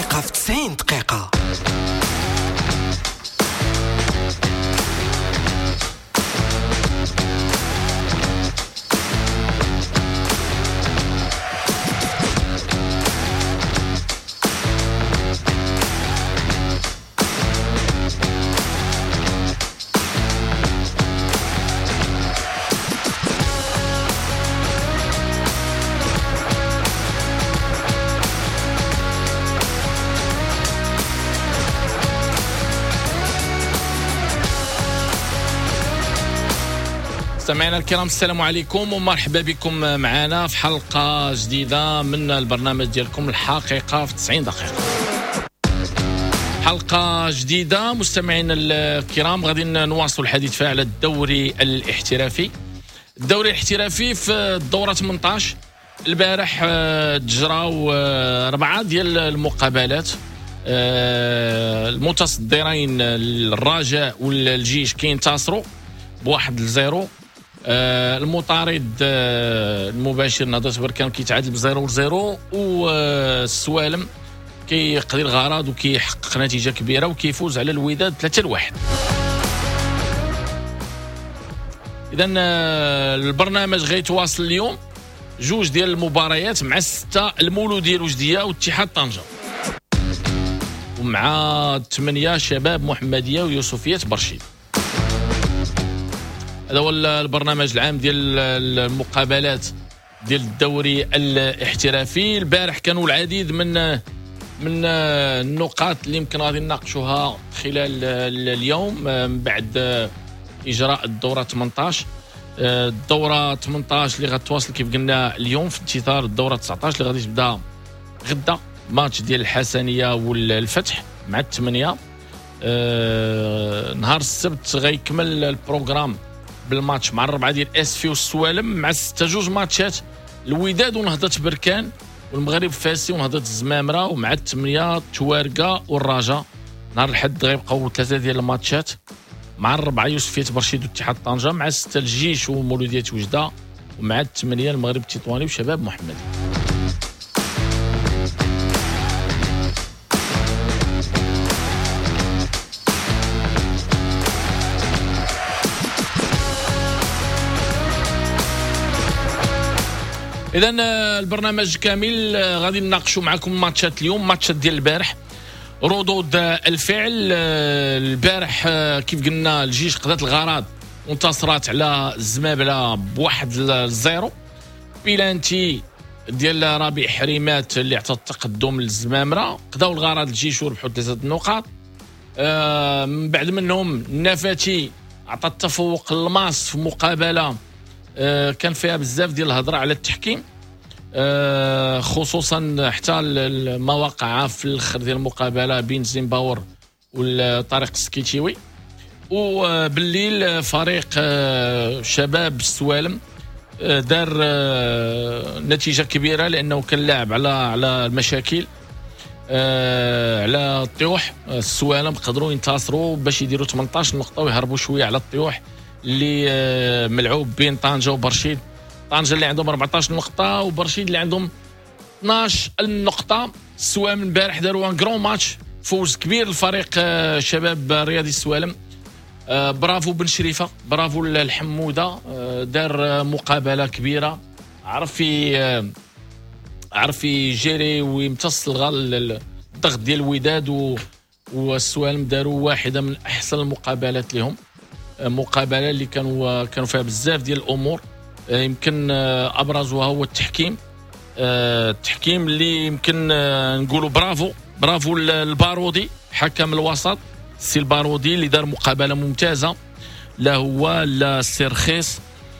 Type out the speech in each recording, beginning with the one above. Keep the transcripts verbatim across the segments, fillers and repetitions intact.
دقيقة في تسعين دقيقة. مستمعينا الكرام، السلام عليكم ومرحبا بكم معنا في حلقة جديدة من البرنامج ديالكم الحقيقة في تسعين دقيقة. حلقة جديدة مستمعينا الكرام، غادي نواصل الحديث فيها على الدوري الاحترافي. الدوري الاحترافي في الدورة ثمانية عشر البارح تجراو أربعة ديال المقابلات. المتصدرين الرجاء والجيش كينتصروا بواحد لزيرو. آه المطارد آه المباشر نهضة بركان كيتعادل بزيرو لزيرو، والسوالم كيقضي الغرض وكيحقق نتيجة كبيرة وكيفوز على الوداد ثلاثة لواحد. إذن آه البرنامج غيتواصل اليوم جوج ديال المباريات مع ستة المولودية الوجدية واتحاد طنجة، ومع ثمانية شباب محمدية ويوسفية برشيد. هذا هو البرنامج العام ديال المقابلات ديال الدوري الاحترافي. البارح كانوا العديد من من النقاط اللي يمكن غادي نناقشوها خلال اليوم من بعد اجراء الدوره ثمانية عشر. الدوره ثمانية عشر اللي غتواصل كيف قلنا اليوم في انتظار الدوره تسعة عشر اللي غادي تبدا غدا، ماتش ديال الحسنيه والفتح مع الثمانيه. نهار السبت غيكمل البروغرام بالماتش مع الربعه ديال اسفي والسوالم، مع ستة جوج ماتشات الوداد ونهضة بركان والمغرب فاسي ونهضة الزمامرة، ومع الثمانية توارقة والرجاء. نهار الحد غيبقاو ثلاثه ديال الماتشات مع الربعه يوسفية برشيد واتحاد طنجة، مع ستة الجيش ومولودية وجدة، ومع الثمانية المغرب التطواني وشباب محمد. إذن البرنامج كامل غادي نناقشوا معكم ماتشات اليوم. ماتشات ديال البارح، ردود الفعل. البارح كيف قلنا الجيش قضت الغرض وانتصرت على الزمابلة بواحد لزيرو. بيلانتي ديال ربيع حريمات اللي عطى التقدم للزمامرة، قضاو الغرض الجيش وربحوا ثلاثة النقاط. من بعد منهم النفاتي عطى التفوق للماس في مقابلة آه كان فيها بزاف ديال الهضره على التحكيم، آه خصوصا حتى المواقع في الاخر ديال المقابله بين زيمباور والطريق السكيتيوي. وبالليل فريق آه شباب السوالم آه دار آه نتيجه كبيره لانه كان لاعب على على المشاكل آه على الطيوح. السوالم قدروا ينتصروا باش يديروا ثمانية عشر نقطه ويهربوا شويه على الطيوح اللي ملعوب بين طنجة وبرشيد. طنجة اللي عندهم أربعة عشر نقطة وبرشيد اللي عندهم اثناش نقطة. السوالم امبارح داروا ان كرون ماتش، فوز كبير لفريق شباب رياضي السوالم. برافو بن شريفة، برافو الحمودة، دار مقابلة كبيرة، عرف عرف يجيري ويمتص الضغط ديال الوداد، والسوالم داروا واحدة من أحسن المقابلات لهم. مقابله اللي كانوا كانوا فيها بزاف ديال الامور، يمكن ابرزها هو التحكيم. التحكيم اللي يمكن نقولوا برافو برافو البارودي حكم الوسط، السي البارودي اللي دار مقابله ممتازه، لا هو لا السرخيس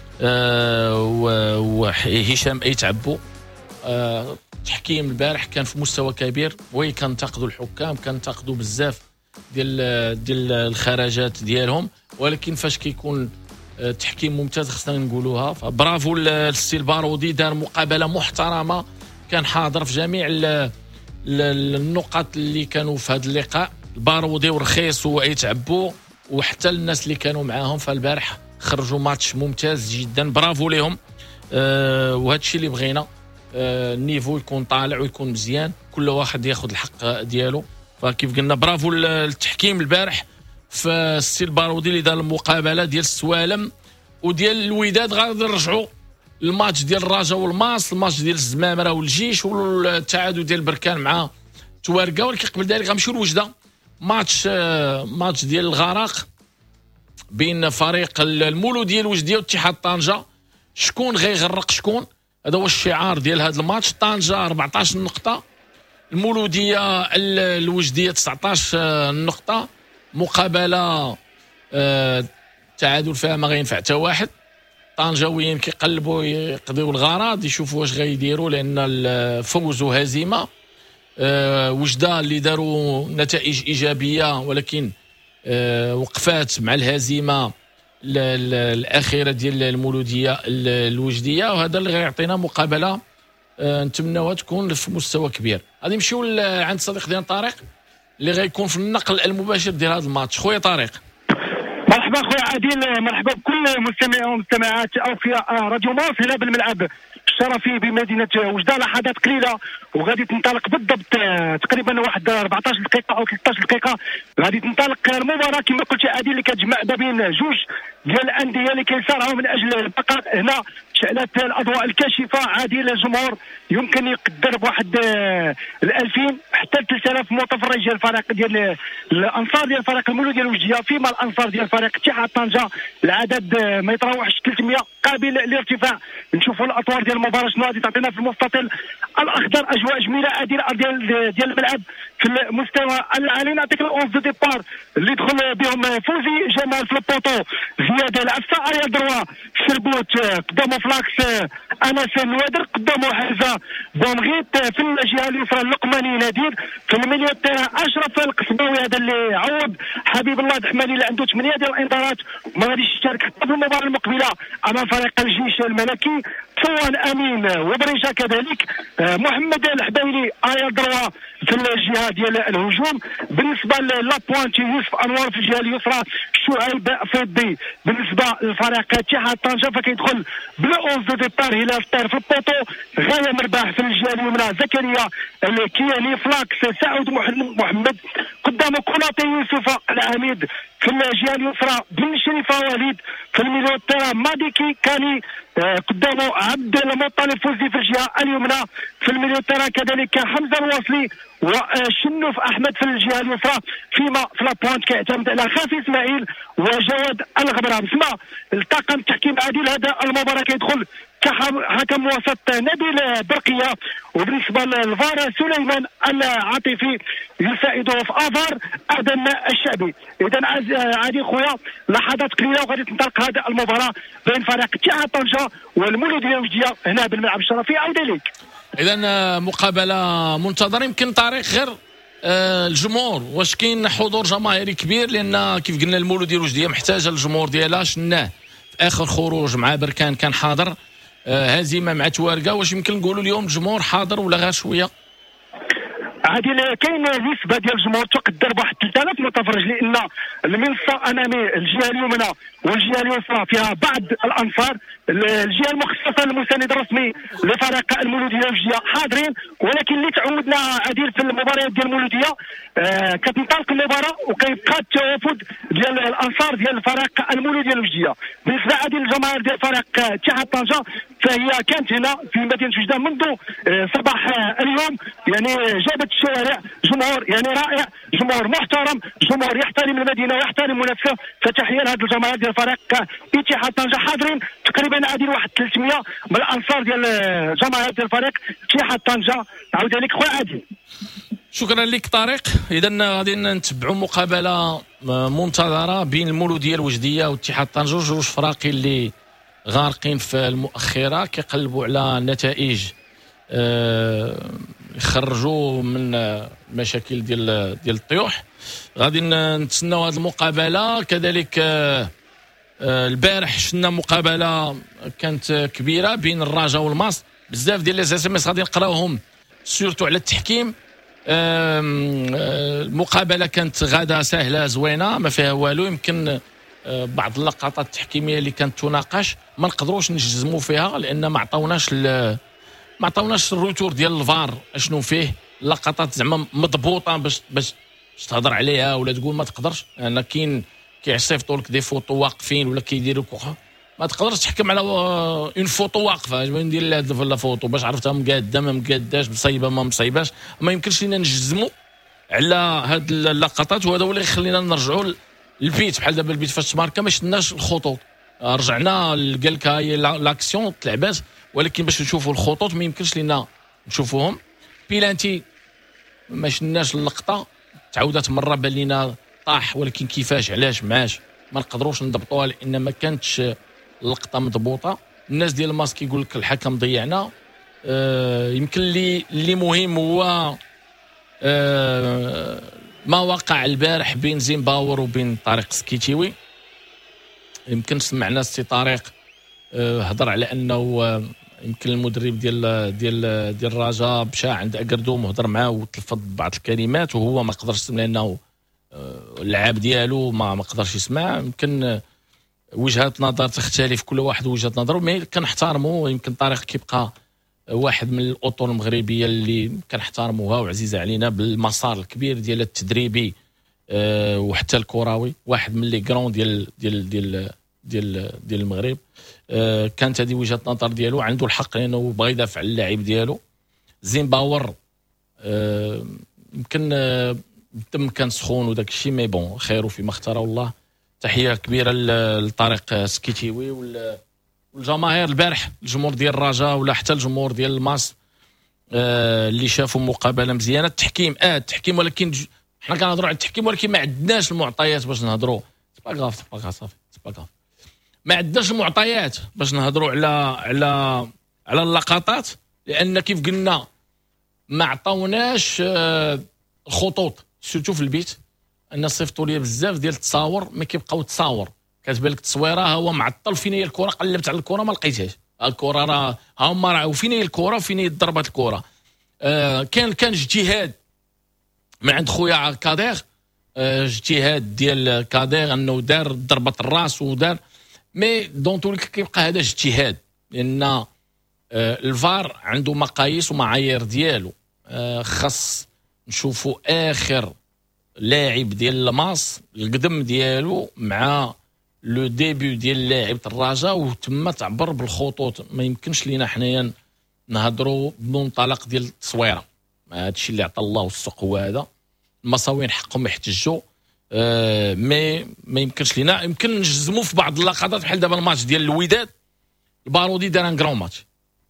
وهشام ايتعبو. التحكيم البارح كان في مستوى كبير، وي كنتقدوا الحكام، كنتقدوا بزاف ديال ديال الخرجات ديالهم، ولكن فاش كيكون تحكيم ممتاز خصنا نقولوها. فبرافو السي البارودي، دار مقابله محترمه، كان حاضر في جميع النقط اللي كانوا في هذا اللقاء. البارودي ورخيص وايتعبو وحتى الناس اللي كانوا معاهم، فالبارح خرجوا ماتش ممتاز جدا، برافو لهم. أه وهذا الشيء اللي بغينا، النيفو يكون طالع ويكون مزيان، كل واحد ياخذ الحق ديالو. فكيف قلنا برافو التحكيم البارح في السي البارودي اللي دار المقابله ديال السوالم وديال الوداد. غادي نرجعوا الماتش ديال الرجاء والماس، الماتش ديال الزمامره والجيش والتعادل ديال بركان مع توارقه. ولكن قبل ذلك غنمشيو لوجده، ماتش ماتش ديال الغرق بين فريق المولوديه الوجديه واتحاد طنجه. شكون غيغرق شكون؟ هذا هو الشعار ديال هذا الماتش. طنجه أربعطاش نقطه، المولوديه الوجديه تسعطاش نقطه. مقابله آه تعادل فيها ما غينفع حتى واحد. طنجاويين كيقلبوا يقضيو الغرض، يشوفوا واش غيديروا، لان الفوز وهزيمه. آه وجده اللي داروا نتائج ايجابيه ولكن آه وقفات مع الهزيمه الاخيره ديال المولوديه الوجديه، وهذا اللي غيعطينا مقابله آه نتمناوها تكون في مستوى كبير. غادي نمشيو عند صديق ديال طارق اللي غيكون في النقل المباشر ديال هذا الماتش. خويا طارق. مرحبا خويا عادل، مرحبا بكل مستمعي ومستمعات اوفياء راديو ماس هنا بالملعب الشرفي بمدينه وجده. لحظات قليله وغادي تنطلق بالضبط تقريبا واحد أربعطاش دقيقه او ثلاثطاش دقيقه غادي تنطلق المباراه كما قلت عادل اللي كتجمع ما بين جوج ديال الانديه اللي كيصارعوا من اجل البقاء هنا. شعلات الاضواء الكاشفه عادل، الجمهور يمكن يقدر بواحد الألفين حتى ثلاثة آلاف متفرج ديال الفريق ديال الانصار ديال فريق المولوديه الوجديه، فيما الانصار ديال فريق اتحاد طنجه العدد ما يتراوحش ثلاثمية قابل للارتفاع. نشوفوا الاطوار ديال المباراه شنو غادي تعطينا في المستطيل الاخضر. اجواء جميله عادل ديال ديال الملعب في المستوى العالي. نعطيك الاونز دو ديبار اللي دخل بهم فوزي جمال في البوطو، زياد العفسه، اريا دروا شربوت قدامه فلاكس، انس الوادر قدامه حمزه بومغيت، في الجهه اليسرى اللقماني نادير، في الميليو تاع اشرف القصباوي هذا اللي عوض حبيب الله الدحماني اللي عنده ثمانيه ديال الانذارات ما غاديش يشارك حتى في المباراه المقبله امام فريق الجيش الملكي. ثوان امين وبريشا كذلك، محمد الحبيلي، اريا دروا في الجهه ديال الهجوم. بالنسبه لابوانت يوسف انوار في الجهه اليسرى، شعيب فضي بالنسبه للفريق اتحاد طنجه. فكيدخل بلا اونز دو ديبار هلال الطير في البوطو، غايه مرباح في الجهه اليمنى، زكريا الكياني، فلاكس سعود محمد، قدامه كولاطي يوسف العميد في الجهه اليسرى، بن شريفه وليد في الميليو تاع ماديكي كاني، قدامه عبد المطلب فوزي في الجهه اليمنى، في الميليو تاع كذلك حمزه الواصلي وشنوف احمد في الجهه اليسرى، فيما في لابوانت كيعتمد على خافي اسماعيل وجواد الغبرة. بسمع الطاقم التحكيم عادل هذا المباراه كيدخل كحكم وسط نبيل برقيه، وبالنسبه للفار سليمان العاطفي يساعده في افار ادم الشعبي. اذا عادي خويا لحظات قليله وغادي تنطلق هذه المباراه بين فريق اتحاد طنجه والمولوديه الوجديه هنا بالملعب الشرفي. عوده لك. اذا مقابله منتظره. يمكن طريق غير الجمهور، واش كاين حضور جماهيري كبير؟ لان كيف قلنا المولوديه الوجديه محتاجه الجمهور ديالها. شناه في اخر خروج مع بركان كان حاضر، هزيمه مع توارقه. واش يمكن نقولوا اليوم الجمهور حاضر ولا غير شويه؟ عادل كاين نسبه ديال الجمهور تقدر بواحد ثلاثة آلاف متفرج، لان المنصه امامي الجهه اليمنى والجهه اليسرى فيها بعض الانصار، الجهه المخصصه للمساند الرسمي لفريق المولوديه الوجديه حاضرين. ولكن اللي تعودنا عادل في المباريات ديال المولوديه آه كتنطلق المباراه وكيبقى التوافد ديال الانصار ديال الفريق المولوديه الوجديه. بالنسبه عادل الجماهير ديال فريق اتحاد طنجه فهي كانت هنا في مدينه وجده منذ آه صباح آه اليوم، يعني جابت الشوارع، جمهور يعني رائع، جمهور محترم، جمهور يحترم المدينه ويحترم منافسه. فتحيه لهذه الجماهير ديال فريق اتحاد طنجه حاضرين تقريبا عادل واحد ثلاثمية من الانصار ديال جماهير ديال فريق اتحاد طنجه. عاود عليك خويا عادل. شكرا لك طارق. اذا غادي نتبعوا مقابله منتظره بين المولوديه الوجديه واتحاد طنجه، جوج فراقي اللي غارقين في المؤخره كيقلبوا على نتائج يخرجوا من مشاكل ديال ديال الطيوح. غادي نتسناو هذه المقابله. كذلك البارح شفنا مقابله كانت كبيره بين الرجاء والماس، بزاف ديال لي اس ام اس غادي نقراوهم سورتو على التحكيم. المقابله كانت غاده سهله زوينه ما فيها والو. يمكن بعض اللقطات التحكيميه اللي كانت تناقش ما نقدروش نجزموا فيها لان ما عطاوناش ما عطاوناش الروتور ديال الفار اشنو فيه، اللقطات زعما مضبوطه باش باش تهضر عليها ولا تقول ما تقدرش. انا يعني كاين كيصيفطوا لك دي فوتو واقفين ولا كيديروا كوخا، ما تقدرش تحكم على اون فوتو واقفه. اش ندير لها لا فوتو باش عرفتها مقاده ما مقاداش، مصيبه ما مصيباش. ما يمكنش لينا نجزموا على هاد اللقطات، وهذا هو اللي يخلينا نرجعوا للبيت. بحال دابا البيت فاش تماركا ما شفناش الخطوط، رجعنا قال لك هاي لاكسيون تلعبات، ولكن باش نشوفوا الخطوط ما يمكنش لينا نشوفوهم. بيلانتي ما شفناش اللقطه، تعاودات مره بان لينا طاح، ولكن كيفاش علاش معاش ما نقدروش نضبطوها لان ما كانتش اللقطه مضبوطه. الناس ديال الماسك كيقول لك الحكم ضيعنا. آه يمكن لي اللي مهم هو آه ما وقع البارح بين زيمباور وبين طارق سكيتيوي. يمكن سمعنا السي طارق آه هضر على انه آه يمكن المدرب ديال ديال ديال الرجاء مشى عند اكردوم وهضر معاه وتلفظ ببعض الكلمات وهو ما قدرش يسمع لانه اللعاب ديالو ما ما قدرش يسمع. يمكن وجهات نظر تختلف، كل واحد وجهه نظره، مي كنحترموا. يمكن طارق كيبقى واحد من الاطر المغربيه اللي كنحترموها وعزيزه علينا بالمسار الكبير ديال التدريبي أه وحتى الكروي، واحد من لي كرون ديال ديال ديال ديال ديال المغرب. أه كانت هذه وجهه النظر ديالو، عنده الحق لانه بغى يدافع على اللاعب ديالو. زيمباور أه يمكن أه الدم كان سخون وداك الشيء، مي بون خير فيما اختاره الله. تحيه كبيره لطارق سكيتيوي والجماهير البارح، الجمهور ديال الرجاء ولا حتى الجمهور ديال الماس آه اللي شافوا مقابله مزيانه. التحكيم اه التحكيم ولكن ج... حنا كنهضروا على التحكيم ولكن ما عندناش المعطيات باش نهضروا. سبا غاف سبا غاف صافي سبا غاف ما عندناش المعطيات باش نهضروا على على على اللقطات، لان كيف قلنا ما عطاوناش آه الخطوط سيرتو في البيت. ان صيفطوا لي بزاف ديال التصاور ما كيبقاو تصاور، كتبان لك التصويره هو معطل فين هي الكره، قلبت على الكره ما لقيتهاش. الكره راه ها هما راه وفين هي الكره وفين هي ضربات الكره. آه كان كان اجتهاد من عند خويا كادير، آه اجتهاد ديال كادير انه دار ضربه الراس ودار، مي دون تو كيبقى هذا اجتهاد لان آه الفار عنده مقاييس ومعايير ديالو. آه خاص نشوفوا اخر لاعب ديال الماس القدم ديالو مع لو ديبي ديال لاعب الرجاء وتم تعبر بالخطوط. ما يمكنش لينا حنايا نهضروا بمنطلق ديال التصويره. هذا الشيء اللي عطى الله السوق هو هذا. المصاوين حقهم يحتجوا، آه مي ما يمكنش لينا. يمكن نجزموا في بعض اللقطات بحال دابا الماتش ديال الوداد، البارودي دار ان كرون ماتش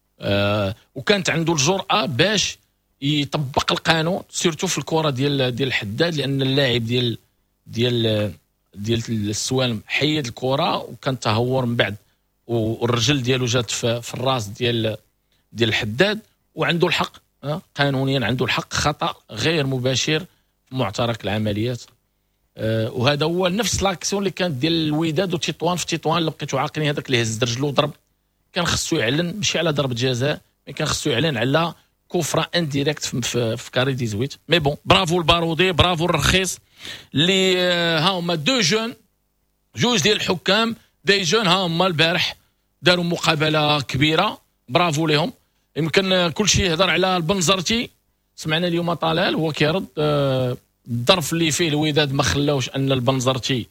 آه وكانت عنده الجرأه باش يطبق القانون سيرتو في الكره ديال ديال الحداد، لان اللاعب ديال ديال ديال السوالم حيد الكره وكان تهور من بعد والرجل ديالو جات في, في الراس ديال ديال الحداد، وعنده الحق قانونيا، عنده الحق. خطا غير مباشر في معترك العمليات. أه وهذا هو نفس لاكسيون اللي كانت ديال الوداد وتطوان. في تطوان اللي بقيتو عاقلين هذاك اللي هز رجلو ضرب، كان خصو يعلن ماشي على ضربه جزاء، مي كان خصو يعلن على كفره انديريكت في, في كاري ديزويت. مي بون برافو البارودي، برافو الرخيص اللي ها هما دو جون، جوج ديال الحكام دي جون ها هما البارح داروا مقابله كبيره، برافو لهم. يمكن كل شيء يهضر على البنزرتي. سمعنا اليوم طلال هو كيرد آه الظرف اللي فيه الوداد ما خلاوش ان البنزرتي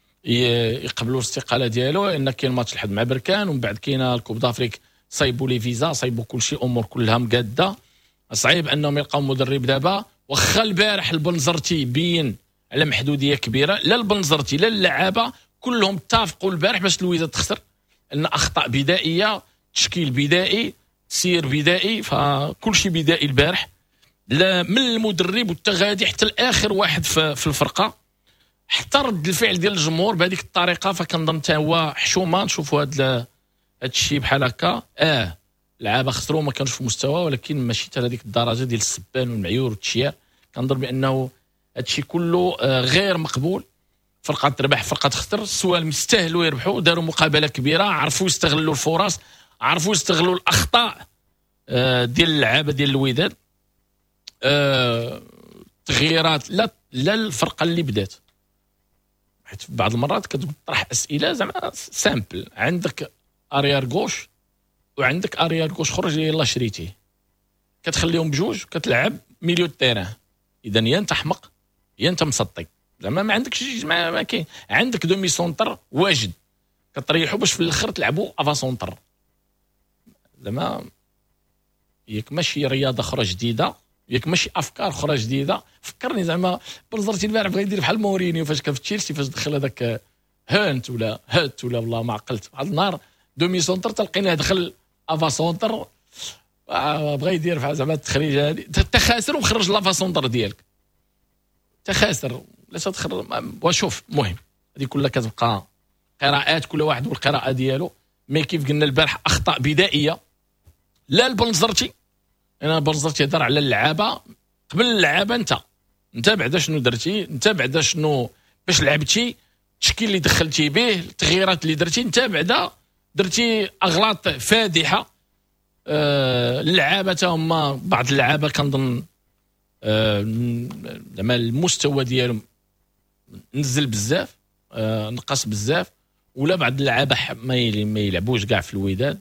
يقبلوا الاستقاله ديالو، ان كاين ماتش الحد مع بركان ومن بعد كاينه الكوب دافريك، صايبوا لي فيزا، صايبوا كل شيء، امور كلها مقاده. صعيب انهم يلقاو مدرب دابا. واخا البارح البنزرتي بين على محدوديه كبيره، لا البنزرتي لا اللعابه كلهم اتفقوا البارح باش الوداد تخسر، ان اخطاء بدائيه، تشكيل بدائي، سير بدائي، فكل شيء بدائي البارح. لا من المدرب والتغادي حتى الاخر واحد في, في الفرقه، حتى رد الفعل ديال الجمهور بهذيك الطريقه. فكنظن حتى هو حشومه نشوفوا هذا هذا الشيء بحال هكا. اه لعابه خسروا ما كانوش في مستوى، ولكن ماشي حتى هذيك الدرجه ديال السبان والمعيور والتشيار. كنظن بانه هذا الشيء كله آه غير مقبول. فرقه تربح فرقه تخسر، السوالم يستاهلوا يربحوا، داروا مقابله كبيره، عرفوا يستغلوا الفرص، عرفوا يستغلوا الاخطاء آه ديال اللعابه ديال الوداد. آه تغييرات لا لا الفرقه اللي بدات، حيت في بعض المرات كتطرح اسئله زعما سامبل. عندك اريار غوش وعندك اريار غوش خرج يلاه شريتيه، كتخليهم بجوج وكتلعب ميليو التيران. اذا يا انت حمق يا انت مسطي، زعما ما عندكش ما, ما كاين. عندك دومي سونتر واجد كتريحوا باش في الاخر تلعبوا افا سونتر. زعما ياك ماشي رياضه اخرى جديده، ياك ماشي افكار اخرى جديده. فكرني زعما بنظرتي البارح بغا يدير بحال مورينيو فاش كان في تشيلسي، فاش دخل هذاك هانت ولا هات ولا والله ما عقلت واحد النهار دومي سونتر تلقيناه دخل افا سونتر، بغا يدير بحال زعما التخريجه هذه تخاسر وخرج لافا سونتر ديالك تخاسر. لا تخرج وشوف مهم هذه كلها كتبقى قراءات، كل واحد والقراءه ديالو. مي كيف قلنا البارح اخطاء بدائيه. لا البنزرتي، انا بنزرتي هضر على اللعابه قبل اللعابه. انت انت بعدا شنو درتي، انت بعدا شنو باش لعبتي، التشكيل اللي دخلتي به، التغييرات اللي درتي، انت بعدا درتي اغلاط فادحه. أه اللعابه هما بعض اللعابه كنظن زعما أه المستوى ديالهم نزل بزاف، أه نقص بزاف، ولا بعض اللعابه ما يلعبوش كاع في الوداد،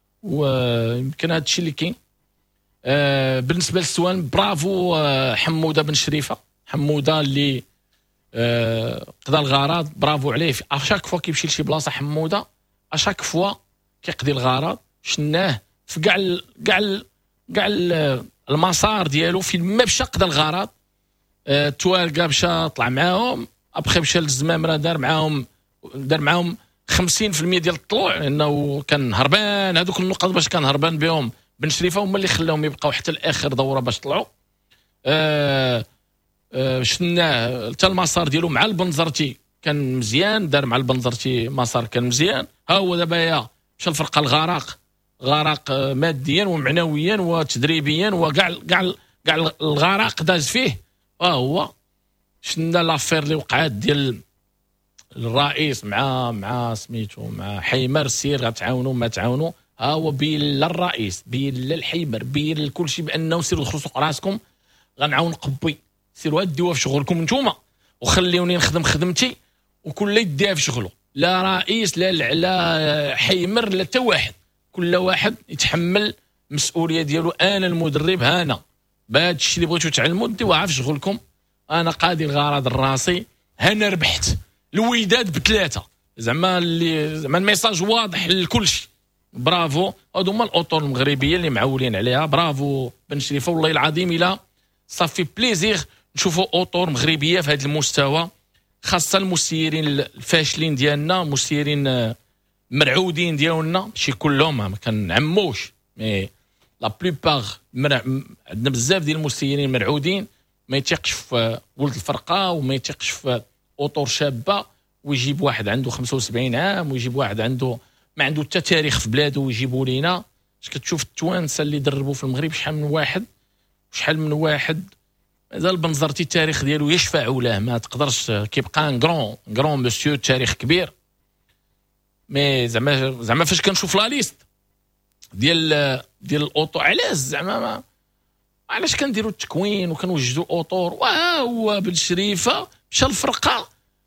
ويمكن هذا الشيء اللي كاين. أه بالنسبه للسوان برافو أه حموده بن شريفه، حموده اللي أه قضى الغرض، برافو عليه. اشاك فوا كيمشي لشي بلاصه حموده اشاك فوا كيقضي الغرض. شناه في كاع كاع كاع المسار ديالو فين ما مشى قضى الغرض. أه توالقى مشى طلع معاهم، ابخي مشى للزمامره دار معاهم دار معاهم خمسين بالمئة ديال الطلوع، لانه كان هربان. هذوك النقط باش كان هربان بهم بن شريفه هما اللي خلاهم يبقاو حتى لاخر دوره باش طلعوا. أه أه شفناه حتى المسار ديالو مع البنزرتي كان مزيان، دار مع البنزرتي مسار كان مزيان. ها هو دابا يا مشى الفرقه الغرق، غرق ماديا ومعنويا وتدريبيا وكاع كاع كاع الغرق داز فيه. ها هو شفنا لافير اللي وقعات ديال الرئيس مع مع سميتو مع حيمر، سير غتعاونوا ما تعاونوا. ها هو بين للرئيس بين للحيمر بين لكل شيء بانه سيروا دخلوا سوق راسكم، غنعاون قبي، سيروا ديوها في شغلكم نتوما وخليوني نخدم خدمتي وكل يديها في شغله. لا رئيس لا لا حيمر لا حتى واحد، كل واحد يتحمل المسؤوليه ديالو. انا المدرب هانا بهذا الشيء اللي بغيتو تعلموا ديوها في شغلكم، انا قادي الغرض الراسي، هانا ربحت الوداد بثلاثه. زعما اللي زعما الميساج واضح لكل شيء. برافو، هادو هما الاطر المغربيه اللي معولين عليها. برافو بن شريفه، والله العظيم الا صافي بليزير نشوفوا اطر مغربيه في هذا المستوى، خاصه المسيرين الفاشلين ديالنا، مسيرين مرعودين ديالنا، ماشي كلهم ما كنعموش مي لا بلوبار عندنا بزاف ديال المسيرين مرعودين، ما يتيقش في ولد الفرقه وما يتيقش في اطر شابه، ويجيب واحد عنده خمسة وسبعين عام ويجيب واحد عنده ما عنده حتى تاريخ في بلاده ويجيبوا لينا. اش كتشوف التوانسه اللي دربوا في المغرب شحال من واحد شحال من واحد مازال بنزرتي التاريخ ديالو يشفع له، ما تقدرش كيبقى ان غران غران مسيو تاريخ كبير. مي زعما زعما فاش كنشوف لا ليست ديال ديال الاوطو علاش زعما ما علاش كنديروا التكوين وكنوجدوا الاوطور. وها هو بن شريفه مشى الفرقه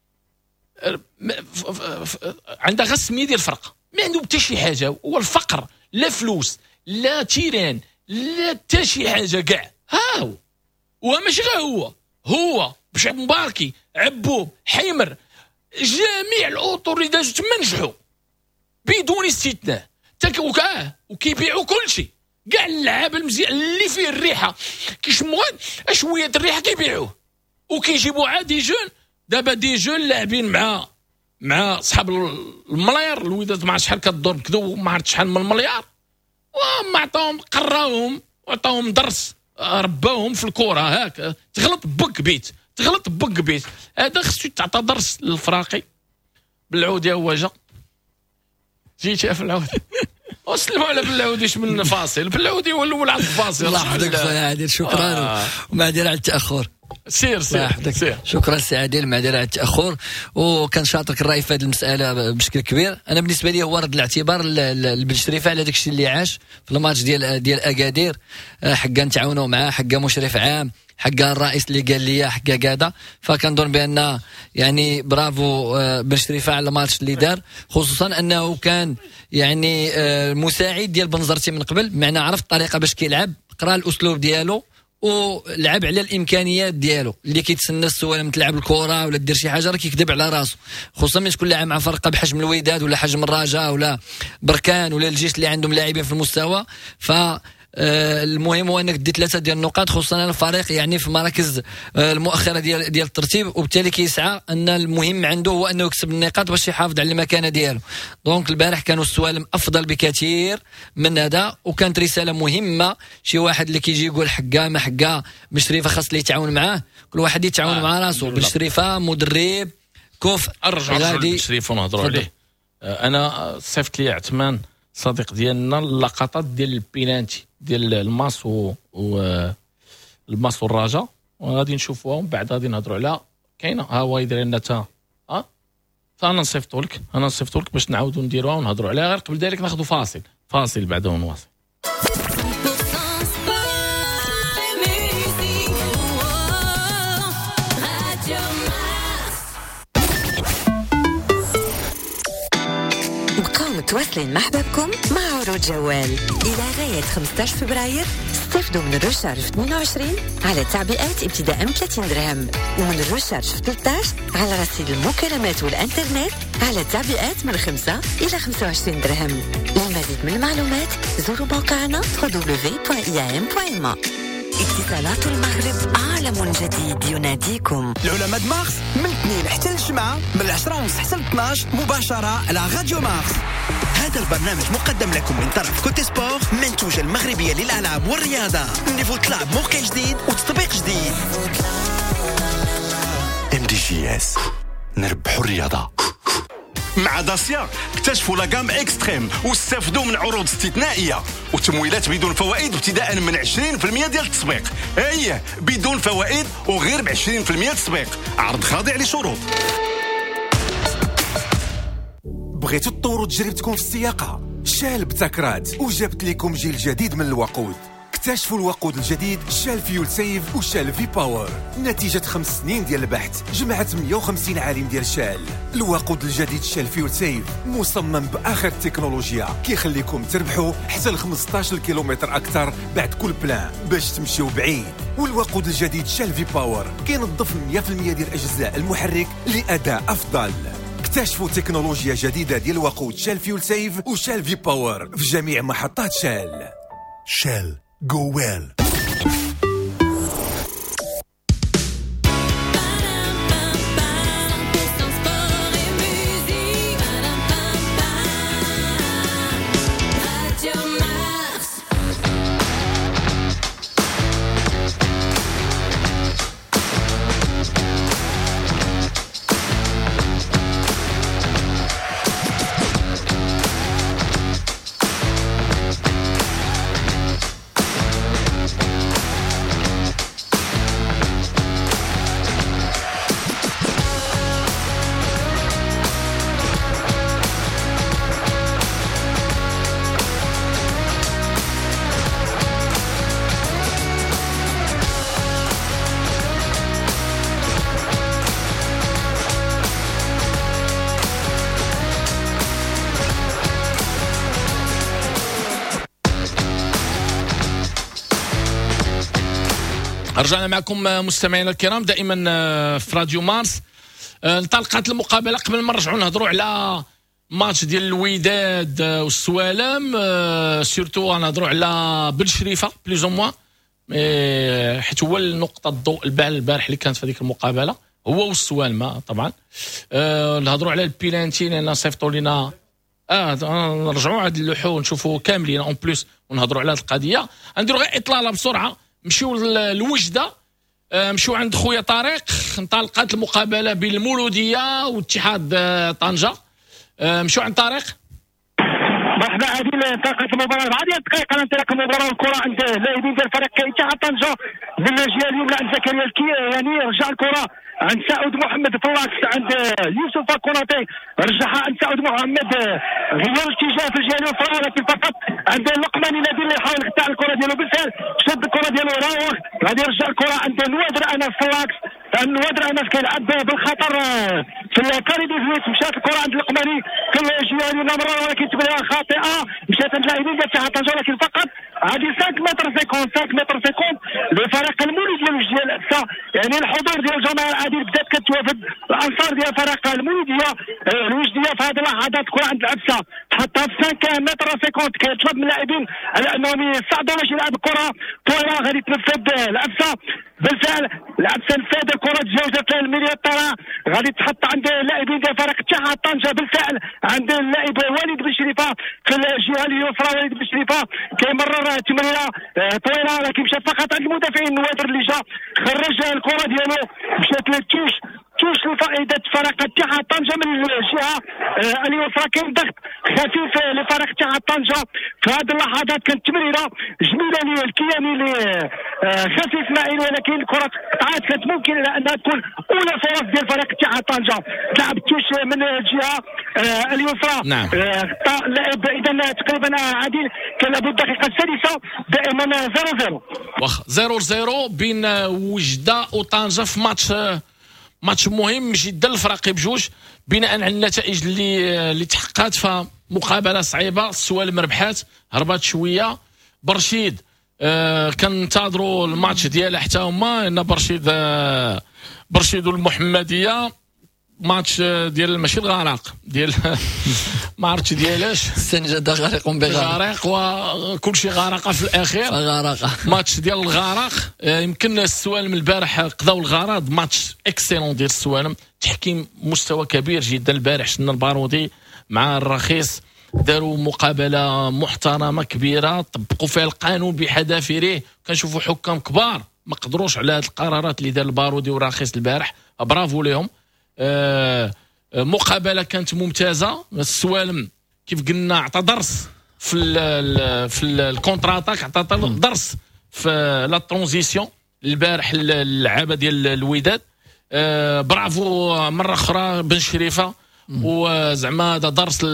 عندها غير السميه ديال الفرقه، ما عنده حتى شي حاجه، هو الفقر، لا فلوس لا تيران لا حتى شي حاجه كاع. ها هو وماشي غير هو هو باش مباركي عبوب حيمر جميع الاطر اللي دازوا تما نجحوا بدون استثناء. تاكوكاه وكيبيعوا كل شيء، كاع اللعاب المزيان اللي فيه الريحه كيشموا شويه الريحه كيبيعوه وكيجيبوا عاد دي جون. دابا دي جون لاعبين مع مع صحاب المليار، الوداد ما شحال كدور بكذو ما عرفت شحال من المليار، وما عطاهم قراوهم وعطاهم درس، رباوهم في الكره. هاك تغلط بك بيت تغلط بك بيت هذا خصو تعطى درس للفراقي. بالعودي هو جا جيت في العود وسلموا على بالعوديش من فاصل. بالعودي هو الاول على الفاصل. الله يحفظك خويا عادل، شكرا آه. ومعذره على التاخر. سير سير, سير. شكرا سي عادل، معذره على التاخر، وكنشاطرك الراي في هذه المساله بشكل كبير. انا بالنسبه لي هو رد الاعتبار لبن شريفه على داك الشيء اللي عاش في الماتش ديال ديال اكادير، حقا نتعاونوا معاه، حقا مشرف عام، حقا الرئيس اللي قال لي حقا كذا. فكنظن بان يعني برافو بن شريفه على الماتش اللي دار، خصوصا انه كان يعني مساعد ديال بنزرتي من قبل، بمعنى عرف الطريقه باش كيلعب، قرا الاسلوب ديالو ولعب على الامكانيات ديالو. اللي كيتسنى السوالم تلعب الكره ولا دير شي حاجه راه كيكذب على راسو، خصوصا ملي تكون لاعب مع فرقه بحجم الوداد ولا حجم الرجاء ولا بركان ولا الجيش اللي عندهم لاعبين في المستوى. ف آه المهم هو انك دي ثلاثه ديال النقاط، خصوصا الفريق يعني في مراكز آه المؤخره ديال ديال الترتيب، وبالتالي كيسعى ان المهم عنده هو انه يكسب النقاط باش يحافظ على المكانه ديالو. دونك البارح كانوا السوالم افضل بكثير من هذا، وكانت رساله مهمه. شي واحد اللي كيجي يقول حقا ما حقا بشريفه خاص اللي يتعاون معاه، كل واحد يتعاون آه مع راسه. بشريفه مدرب كوف غادي بشريفه ونهضروا عليه. آه انا صيفط لي عثمان صديق ديالنا اللقطات ديال البينانتي ديال الماس و, و... الماس والرجاء، وغادي نشوفوها ومن بعد غادي نهضروا على كاينه ها هو يدير لنا تا ها فانا نصيفطو لك انا نصيفطو لك باش نعاودوا نديروها ونهضروا عليها. غير قبل ذلك ناخذوا فاصل فاصل بعدا ونواصل. متواصلين مع أحبابكم مع عروض جوال إلى غاية خمسة عشر فبراير. استفدوا من الرشارج في اثنين وعشرين على تعبئات ابتداء من ثلاثين درهم، ومن الرشارج في ثلاثة عشر على رصيد المكالمات والإنترنت على تعبئات من خمسة إلى خمسة وعشرين درهم. للمزيد من المعلومات زوروا موقعنا دبليو دبليو دبليو دوت إي إيه إم دوت إل إم. اتصالات المغرب عالم جديد يناديكم. العلماء مارس من الاثنين حتى الجمعة من العشرة ونص حتى اثناش مباشرة على راديو مارس. هذا البرنامج مقدم لكم من طرف كوتي سبور، منتوجة المغربية للألعاب والرياضة. نيفو تلعب موقع جديد وتطبيق جديد. ام دي جي اس نربحوا الرياضة. مع داسيا اكتشفوا لاغام اكستريم واستفدوا من عروض استثنائيه وتمويلات بدون فوائد ابتداء من عشرين بالمئة ديال التسويق. ايه بدون فوائد وغير ب عشرين بالمئة تسويق. عرض خاضع لشروط. بغيتوا تطوروا تجربتكم في السياقه؟ شال ابتكرات وجبت لكم جيل جديد من الوقود. اكتشفوا الوقود الجديد شال فيول سيف وشال في باور. نتيجة خمس سنين ديال البحث جمعت مئة وخمسين عالم ديال شال. الوقود الجديد شال فيول سيف مصمم بآخر التكنولوجيا كيخليكم تربحوا حتى ل خمسطاش كيلومتر أكثر بعد كل بلان باش تمشيو بعيد. والوقود الجديد شال في باور كينظف مئة بالمئة ديال أجزاء المحرك لأداء أفضل. اكتشفوا تكنولوجيا جديدة ديال الوقود شال فيول سيف وشال في باور في جميع محطات شال. شال Go well. رجعنا معكم مستمعينا الكرام دائما في راديو مارس. انطلقت المقابله. قبل ما نرجعوا نهضروا على ماتش ديال الوداد والسوالم، سورتو نهضروا على بن شريفه بليز او موان، حيت هو نقطه الضوء البارح اللي كانت في هذيك المقابله هو والسوالم طبعا. نهضروا على البيلانتي لان صيفطوا لنا اه نرجعوا عاد اللوحو ونشوفوا كاملين اون بليس ونهضروا على هذه القضيه. نديروا غير اطلاله بسرعه. مشيو للوجده، مشيو عند خويا طارق. انطلقت المقابله بين المولوديه واتحاد طنجه. مشيو عند طارق. مرحبا. هذه انطلقت المباراه بعد دقائق على انطلاق المباراه والكره عند اللاعبين ديال فريق اتحاد طنجه من الجهه اليمنى عند زكريا الكي، يعني رجع الكره عند سعود محمد فلاكس عند يوسف كوناتي، رجعها عند سعود محمد غير اتجاه في الجهه اليسرى، ولكن فقط عند اللقماني نادي اللي يحاول يقطع الكره ديالو بالفعل، شد الكره ديالو راوغ غادي يرجع الكره عند نوادر انس فلاكس. نوادر انس كيلعب بالخطر في الكاري ديفيس، مشات الكره عند اللقماني في الجهه اليمنى مره ولكن تبدا خاطئه، مشات عند اللاعبين ديال اتحاد طنجه ولكن فقط هذه خمسة متر خمسين خمسة متر خمسين لفريق المولود ديال وجديه الأقصى. يعني الحضور ديال الجماهير العديد بدات كتوافد الانصار ديال فريق المولوديه الوجديه في هذه اللحظات الكره عند الأقصى حتى في خمسة متر خمسين كيطلب من اللاعبين على انهم يصعدوا باش يلعب الكره طويله غادي تنفذ الأقصى. بالفعل الأقصى نفذ الكره تجاوزت الميليو الطرا غادي تحط عند اللاعبين ديال فريق اتحاد طنجه. بالفعل عند اللاعب وليد بن شريفه في الجهه اليسرى. وليد بن شريفه كيمرر تمريره طويله لكن مشى فقط عند المدافعين نوادر اللي جا خرج الكره ديالو مشات للتوش توش لفائده فريق اتحاد طنجه من الجهه اليسرى. كاين ضغط خفيف لفريق اتحاد طنجه في هذه اللحظات. كانت تمريره جميله للكياني خفيف مائل ولكن الكره قطعات. كانت ممكن انها تكون اولى فرص ديال فريق اتحاد طنجه. لعب توش من الجهه اليسرى. نعم. اللاعب اذا تقريبا عادل كان لابد الدقيقه السادسه دائما صفر صفر. واخا صفر صفر بين وجده وطنجه في ماتش ماتش مهم جدا للفريق بجوج بناء على النتائج اللي اللي تحققت. فمقابله صعيبه السوالم ربحات هربات شويه. برشيد آه كننتظروا الماتش ديالها حتى هما ان برشيد آه برشيد والمحمديه ماتش ديال ماشي الغرق ديال ما عرفتش ديالاش السنجده غرق بغرق وكل شيء غرق في الاخير غرق. ماتش ديال الغرق يمكن السوالم البارح قضاو الغرض. ماتش اكسيلون ديال السوالم تحكيم مستوى كبير جدا. البارح شفنا البارودي مع الرخيص داروا مقابله محترمه كبيره طبقوا فيها القانون بحذافيره. كنشوفوا حكام كبار ما قدروش على هذه القرارات اللي دار البارودي والرخيص البارح. برافو لهم. آه مقابله كانت ممتازه. السوالم كيف قلنا عطى درس في ال في الكونتر اتاك عطى درس في لا ترانزيسيون البارح اللعابه ديال الوداد. آه برافو مره اخرى بن شريفه. وزعما هذا درس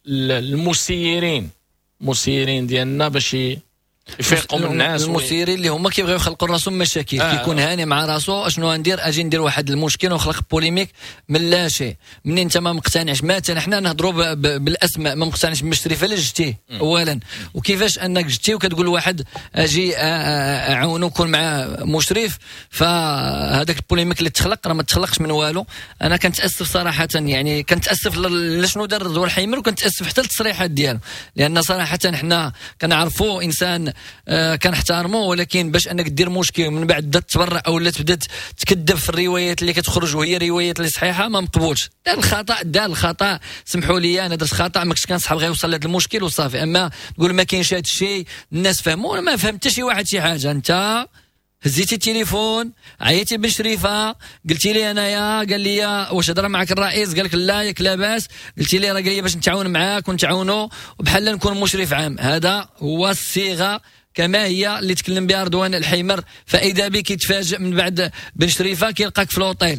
للمسيرين المسيرين ديالنا باش يفيقوا من الناس. المسيرين اللي هما كيبغيو يخلقوا راسهم مشاكل. آه كيكون هاني مع راسو اشنو غندير اجي ندير واحد المشكل ونخلق بوليميك من لا شيء. منين انت ما مقتنعش مثلا حنا نهضروا بالاسماء ما مقتنعش بمشرفه لا جتيه اولا وكيفاش انك جتيه وكتقول واحد اجي اعاونو نكون مع مشرف. فهذاك البوليميك اللي تخلق راه ما تخلقش من والو. انا كنتاسف صراحه يعني كنتاسف لشنو دار رضوان الحيمر وكنتاسف حتى للتصريحات ديالو لان صراحه حنا كنعرفوا انسان آه كنحترمه ولكن باش انك دير مشكل من بعد بدات تبرع او لا تبدا تكذب في الروايات اللي كتخرج وهي روايات اللي صحيحه ما مقبولش. دار الخطا دار الخطا سمحوا لي انا درت خطا ما كنتش كنصحاب غير يوصل لهذا المشكل وصافي. اما تقول ما كاينش هذا الشيء الناس فهموا ما فهم حتى شي واحد شي حاجه. انت هزيتي التليفون عيطتي بن شريفه قلتي لي انايا قال لي واش هضر معك الرئيس قال لك لا ياك لاباس قلتي لي راه قال لي باش نتعاون معاك ونتعاونوا وبحال نكون مشرف عام. هذا هو الصيغه كما هي اللي تكلم بها رضوان الحيمر. فاذا بك يتفاجئ من بعد بن شريفه كيلقاك في الاوتيل.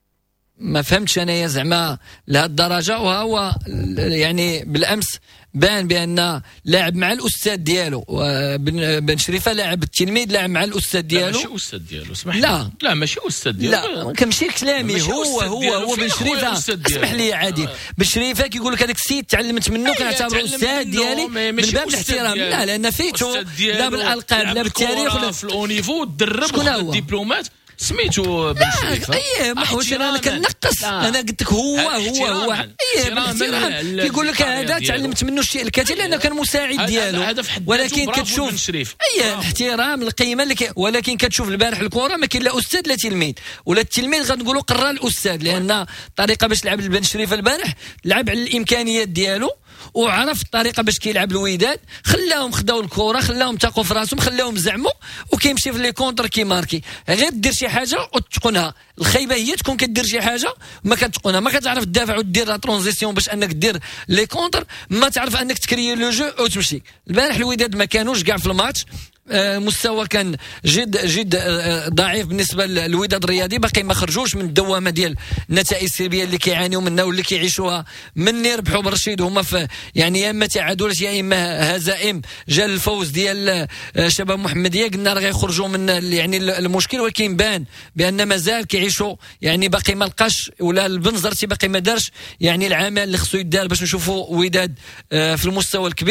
ما فهمتش انايا زعما لهذه الدرجه. وهو يعني بالامس بان بان لاعب مع الاستاذ ديالو بن شريفه لاعب التلميذ لاعب مع الاستاذ ديالو. لا ماشي استاذ ديالو اسمح لي. لا لا ماشي استاذ ديالو. لا كنمشي كلامي هو هو هو بن شريفه. اسمح لي يا عادل بن شريفه كيقول لك هذاك السيد تعلمت منه كنعتبره استاذ ديالي من باب الاحترام. لا لان فيتو لا بالالقاب لا بالتاريخ ولا في الاونيفو درب الدبلومات سميتو بن شريفه. اييه ما واش انا كنقص انا قلت لك هو هو هو اييه بالاحترام كيقول لك هذا تعلمت منه الشيء الكثير لانه كان مساعد ديالو. ولكن كتشوف اييه الاحترام القيمه اللي ولكن كتشوف البارح الكره ما كاين لا استاذ لا تلميذ ولا التلميذ غنقولوا قرا الاستاذ لان الطريقه باش لعب بن شريفه البارح لعب على الامكانيات ديالو وعرف الطريقه باش كيلعب الوداد. خلاهم خداو الكره خلاهم تاقوا في راسهم خلاهم زعموا وكيمشي في لي كونتر كيماركي. غير دير شي حاجه وتتقنها. الخيبه هي تكون كدير شي حاجه ما كتقنها ما كتعرف تدافع ودير لا ترانزيسيون باش انك دير لي كونتر ما تعرف انك تكري لو جو وتمشي. البارح الوداد ما كانوش كاع في الماتش. آه مستوى كان جد جد آه ضعيف بالنسبه للوداد الرياضي. باقي ما خرجوش من الدوامه ديال النتائج السلبيه اللي كيعانيوا منها واللي كيعيشوها من يربحوا برشيد هما في يعني يا اما تعادلات يا اما هزائم. جا الفوز ديال آه شباب محمديه قلنا راه غيخرجوا من يعني المشكل ولكن بان بان مازال كيعيشوا يعني باقي ما لقاش ولا البنزرتي باقي ما دارش يعني العمل اللي خصو يدار باش نشوفوا وداد آه في المستوى الكبير.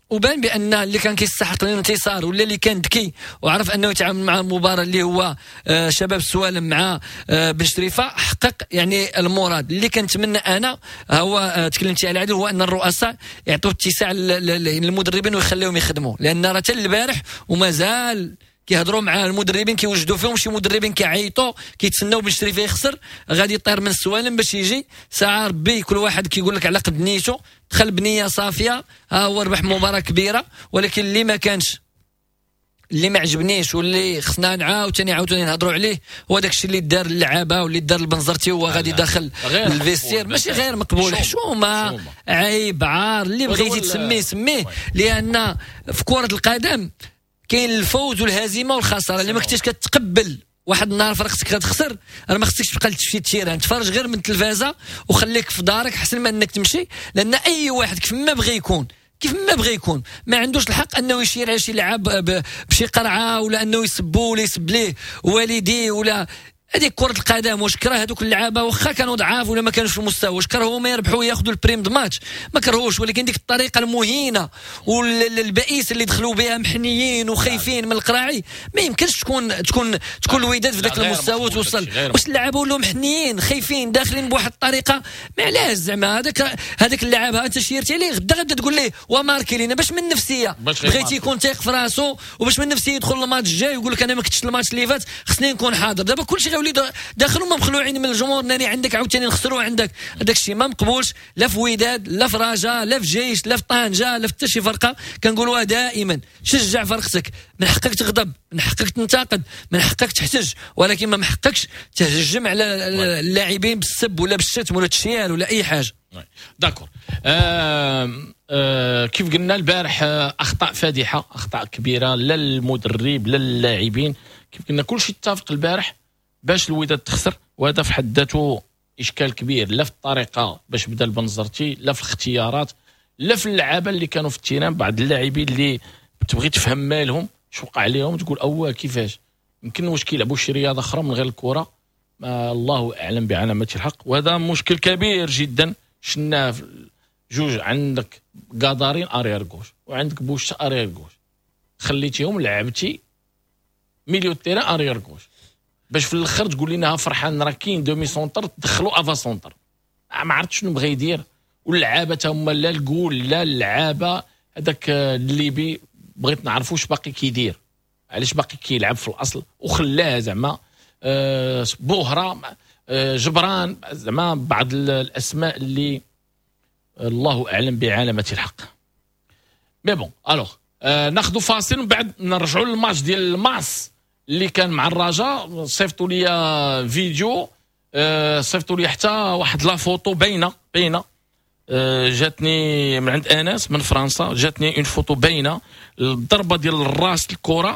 وبان بان اللي كان كيستحق الانتصار ولا اللي كان ذكي وعرف انه يتعامل مع المباراه اللي هو آه شباب السوالم مع آه بن شريفه حقق يعني المراد. اللي كنتمنى انا هو آه تكلمتي على عادل هو ان الرؤساء يعطوا اتساع للمدربين ويخليهم يخدموا، لان راه حتى البارح ومازال كيهضروا مع المدربين كيوجدوا فيهم شي مدربين كيعيطوا كيتسناو بن شريفه يخسر غادي يطير من السوالم باش يجي ساعه ربي كل واحد كيقول لك على قد نيته دخل بنيه صافيه ها هو ربح مباراه كبيره. ولكن اللي ما كانش اللي ما عجبنيش واللي خصنا نعاوتاني عاوتاني نهضروا عليه هو داكشي اللي دار اللعابه واللي دار البنزرتي هو غادي داخل الفيستير ماشي غير مقبول، حشومه عيب عار اللي بغيتي تسميه سميه، لان في كره القدم كاين الفوز والهزيمه والخساره. اللي ما كنتيش كتقبل واحد النهار فرقتك غتخسر راه ما خصكش تبقى تمشي تيران تفرج غير من التلفازه وخليك في دارك حسن ما انك تمشي، لان اي واحد كيف ما بغى يكون كيف ما بغى يكون ما عندوش الحق انه يشير على شي لعاب بشي قرعه ولا انه يسبوا ولا يسب ليه والديه ولا هذيك كرة القدم. واش كره هذوك اللعابه واخا كانوا ضعاف ولا ما كانوش في المستوى، واش كرهوا ما يربحوا وياخذوا البريم د ماتش ما كرهوش، ولكن ديك الطريقه المهينه والبئيس اللي دخلوا بها محنيين وخايفين من القراعي ما يمكنش تكون تكون تكون الوداد في ذاك المستوى وتوصل. واش اللعابه ولاو محنيين خايفين داخلين بواحد الطريقه ما علاش زعما هذاك هذاك اللاعب انت شيرتي عليه غدا غدا تقول ليه وماركي لينا باش من نفسيه بغيتي يكون تيق في راسو وباش من نفسيه يدخل الماتش الجاي ويقول لك انا ما كنتش الماتش اللي فات خصني نكون حاضر. دابا كلشي داخل ما مخلوعين من الجمهور ناري عندك عاوتاني نخسروا عندك هذاك الشيء ما مقبولش لا في وداد لا في رجاء لا في جيش لا في طنجه لا في حتى شي فرقه. كنقولوها دائما شجع فرقتك، من حقك تغضب من حقك تنتقد من حقك تحتج، ولكن ما محقكش تهجم على اللاعبين بالسب ولا بالشتم ولا التشيال ولا اي حاجه. داكور آه آه كيف قلنا البارح آه اخطاء فادحه اخطاء كبيره لا المدرب لا اللاعبين. كيف قلنا كلشي اتفق البارح باش الوداد تخسر، وهذا في حد ذاته اشكال كبير لا في الطريقه باش بدا البنزرتي لا في الاختيارات لا في اللعابه اللي كانوا في التيران. بعض اللاعبين اللي تبغي تفهم مالهم شو وقع عليهم تقول اواه كيفاش يمكن واش كيلعبوا شي رياضه اخرى من غير الكره ما الله اعلم بعلامه الحق. وهذا مشكل كبير جدا شناه جوج عندك قادرين ارير غوش وعندك بوش ارير غوش خليتيهم لعبتي ميليو تيران ارير غوش باش في الاخر تقول لنا فرحان راه كاين دومي سونتر تدخلوا افا سونتر ما عرفت شنو بغى يدير. واللعابه هما لا الجول لا اللعابه هذاك الليبي بغيت نعرفوا واش باقي كيدير علاش باقي كيلعب في الاصل وخلاه زعما أه بوهره أه جبران زعما بعض الاسماء اللي الله اعلم بعلامه الحق. مي بون الوغ أه ناخذوا فاصل ومن بعد نرجعوا للماتش ديال الماس اللي كان مع الرجاء. صيفطوا لي فيديو أه صيفطوا لي حتى واحد لا فوتو باينه باينه أه جاتني من عند انس من فرنسا جاتني اون فوتو باينه الضربه ديال الراس الكره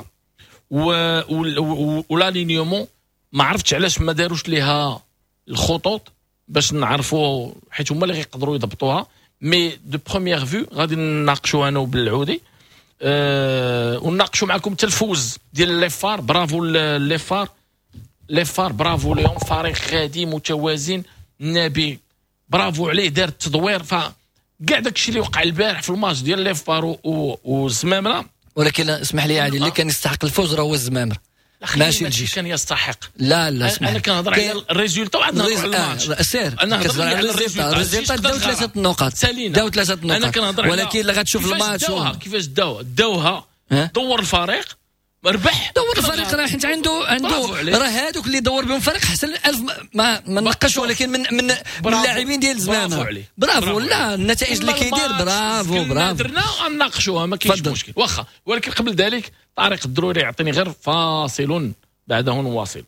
ولا لينيومون ما عرفتش علاش ما داروش ليها الخطوط باش نعرفوا حيت هما اللي غيقدروا يضبطوها. مي دو بروميير فيو غادي نناقشوا انا وبالعودي أه ونناقشوا معكم حتى الفوز ديال ليفار. برافو ليفار ليفار برافو ليهم فريق غادي متوازن نبي برافو عليه دار التدوير. ف كاع داكشي اللي وقع البارح في الماتش ديال ليفار والزمامره. ولكن اسمح لي عادي اللي كان يستحق الفوز راه هو الزمامره ماشي الجيش كان يستحق. لا لا اسمح انا كنهضر على الريزولتا وعندنا على الماتش سير انا كنهضر على الريزولتا الريزولتا داو ثلاثه نقاط داو ثلاثه نقاط انا كنهضر ولكن اللي غتشوف الماتش كيفاش داوها داوها دور الفريق ربح دور الفريق راه حيت عنده عنده راه هذوك اللي دور بهم الفريق حسن ألف ما ما نقاش ولكن من من من اللاعبين ديال الزمامه برافو. لا النتائج اللي كيدير برافو برافو درنا نناقشوها ما كاينش مشكل واخا. ولكن قبل ذلك طارق الدروري يعطيني غير فاصل بعده نواصل.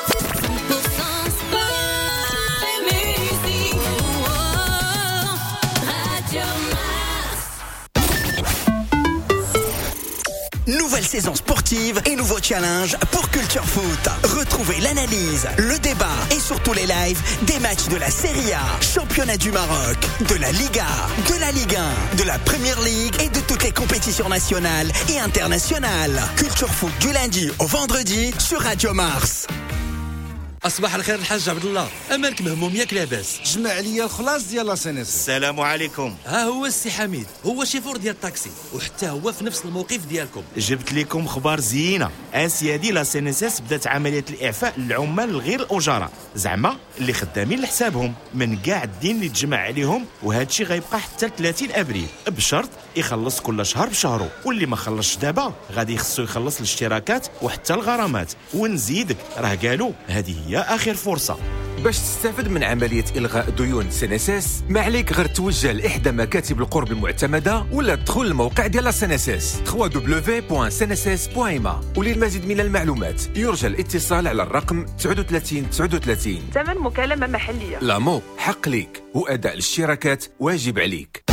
Nouvelle saison sportive et nouveau challenge pour Culture Foot. Retrouvez l'analyse, le débat et surtout les lives des matchs de la Serie A, Championnat du Maroc, de la Liga, de la Ligue un, de la Premier League et de toutes les compétitions nationales et internationales. Culture Foot du lundi au vendredi sur Radio Mars. اصبح الخير الحاج عبد الله، امالك مهموم ياك لاباس؟ جمع لي الخلاص ديال لا سينيس. السلام عليكم. ها هو السي حميد، هو شيفور ديال الطاكسي وحتى هو في نفس الموقف ديالكم. جبت لكم خبار زينه، اسيادي لا سينيس بدات عمليه الاعفاء للعمال الغير الاجراء، زعما اللي خدامين لحسابهم من كاع الدين اللي تجمع عليهم، وهذا الشيء غيبقى حتى ثلاثين ابريل بشرط يخلص كل شهر بشهره، واللي ما خلصش دابا غادي خصو يخلص الاشتراكات وحتى الغرامات. ونزيدك راه قالوا هذه هي اخر فرصه باش تستافد من عملية إلغاء ديون سينيسيس. ما عليك غير توجه لإحدى مكاتب القرب المعتمدة ولا تدخل الموقع ديال سينيسيس دبليو دبليو دبليو بوان سينيسيس بوان إم إيه. وللمزيد من المعلومات يرجى الاتصال على الرقم ثلاثة وثلاثين تسعة وثلاثين. ثمن مكالمة محلية. لامو حق ليك وأداء الاشتراكات واجب عليك.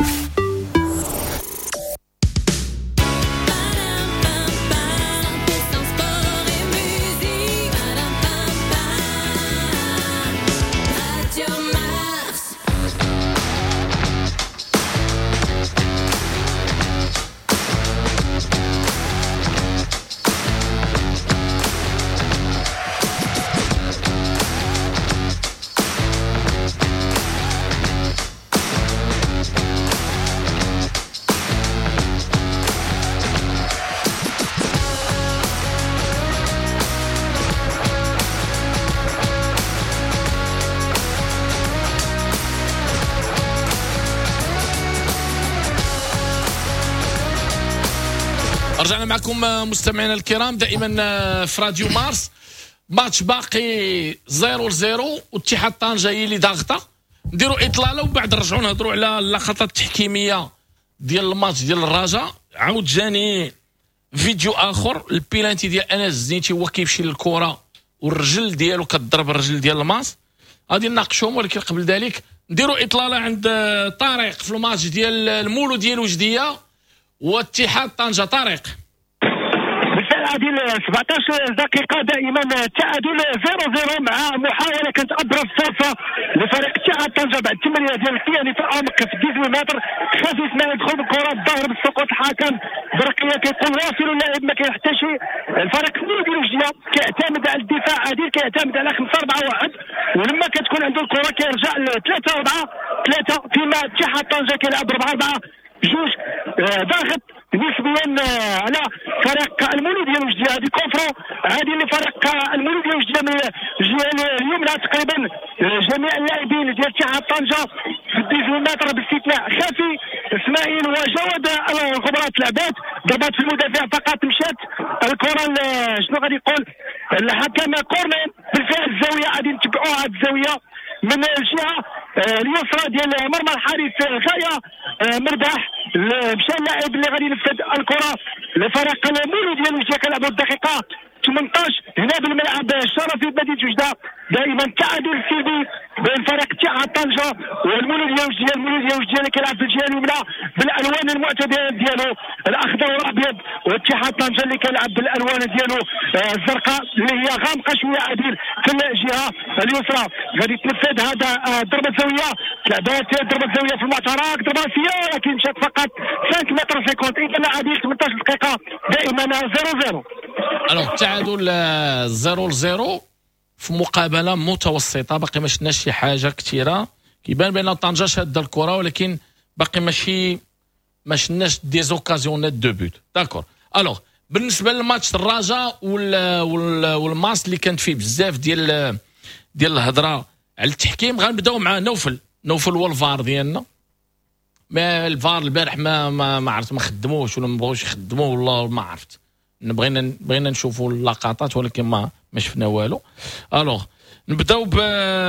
رجعنا معكم مستمعينا الكرام دائما في راديو مارس. ماتش باقي زيرو لزيرو واتحاد طنجة هي اللي ضاغطه. نديروا اطلاله وبعد نرجعوا نهضروا على اللقطات التحكيميه ديال الماتش ديال الرجاء. عاود جاني فيديو اخر البيلانتي ديال انس الزنيتي هو كيمشي للكره والرجل ديالو كتضرب الرجل ديال الماس. غادي نناقشوهم، ولكن قبل ذلك نديروا اطلاله عند طارق في الماتش ديال المولود ديال وجديه واتحاد طنجة. طارق بالفعل هذه سبعطاش دقيقة دائما تعادل صفر صفر مع محاولة كانت أبرز فرصة لفريق اتحاد طنجة بعد التمريرة ديال الثاني في العمق في تسعة متر. خفيف ما يدخل بالكرة الظاهر بالسقوط الحكم برقية كيقول واصل اللاعب ما كاين حتى شيء. الفريق المولود ديال وجدية كيعتمد على الدفاع عديل، كيعتمد على خمسة أربعة واحد، ولما كتكون عنده الكرة كيرجع ل ثلاثة أربعة ثلاثة، فيما اتحاد طنجة كيلعب أربعة أربعة جوج ضاغط نسبيا على فريق المولود ديال وجدية. هذه كونفرو هذه اللي فريق المولود ديال وجدية من الجهه اليمنى تقريبا جميع اللاعبين ديال اتحاد طنجة في تسعة متر باستثناء خافي اسماعيل وجواد الخبرات لعبات ضربات في المدافع فقط مشات الكره. شنو غادي يقول الحكم كورنر بالفعل الزاويه غادي نتبعوا هذه الزاويه من الجهه اليسرى ديال مرمى الحارس خايا مرباح. مشى اللاعب اللي غادي ينفذ الكره لفريق المولود ديال وجدية كنلعبوا الدقيقه ثمانطاش هنا بالملعب الشرفي بمدينه وجده. دائما تعادل سلبي بين فريق اتحاد طنجة والمولود ديال وجدية. المولود ديال وجدية اللي كيلعب في الجهه اليمنى بالالوان المعتاده ديالو الاخضر والابيض، واتحاد طنجة اللي كيلعب بالالوان ديالو الزرقاء اللي هي غامقه شويه عديل في الجهه اليسرى. غادي تنفذ هذا ضربه زاويه، لعبات ضربه زاويه في المعترك ضربه سياره لكن مشات فقط خمسة متر خمسين. اذا عديل ثمانطاش دقيقه دائما صفر صفر. الو التعادل صفر لصفر في مقابله متوسطه، باقي ما شفناش شي حاجه كثيره. كيبان بان طنجة شاده الكره ولكن باقي ماشي ما شفناش دي زوكازيونات دو بوت. داكور. الوغ بالنسبه للماتش الرجاء والماس اللي كانت فيه بزاف ديال ديال الهضره على التحكيم، غنبداو مع نوفل. نوفل هو الفار ديالنا. ما الفار البارح ما ما, ما عرفت ما خدموش ولا ما بغاوش يخدموه ولا ما عرفت. بغينا بغينا نشوفوا اللقطات ولكن ما ما شفنا والو. الوغ نبداو ب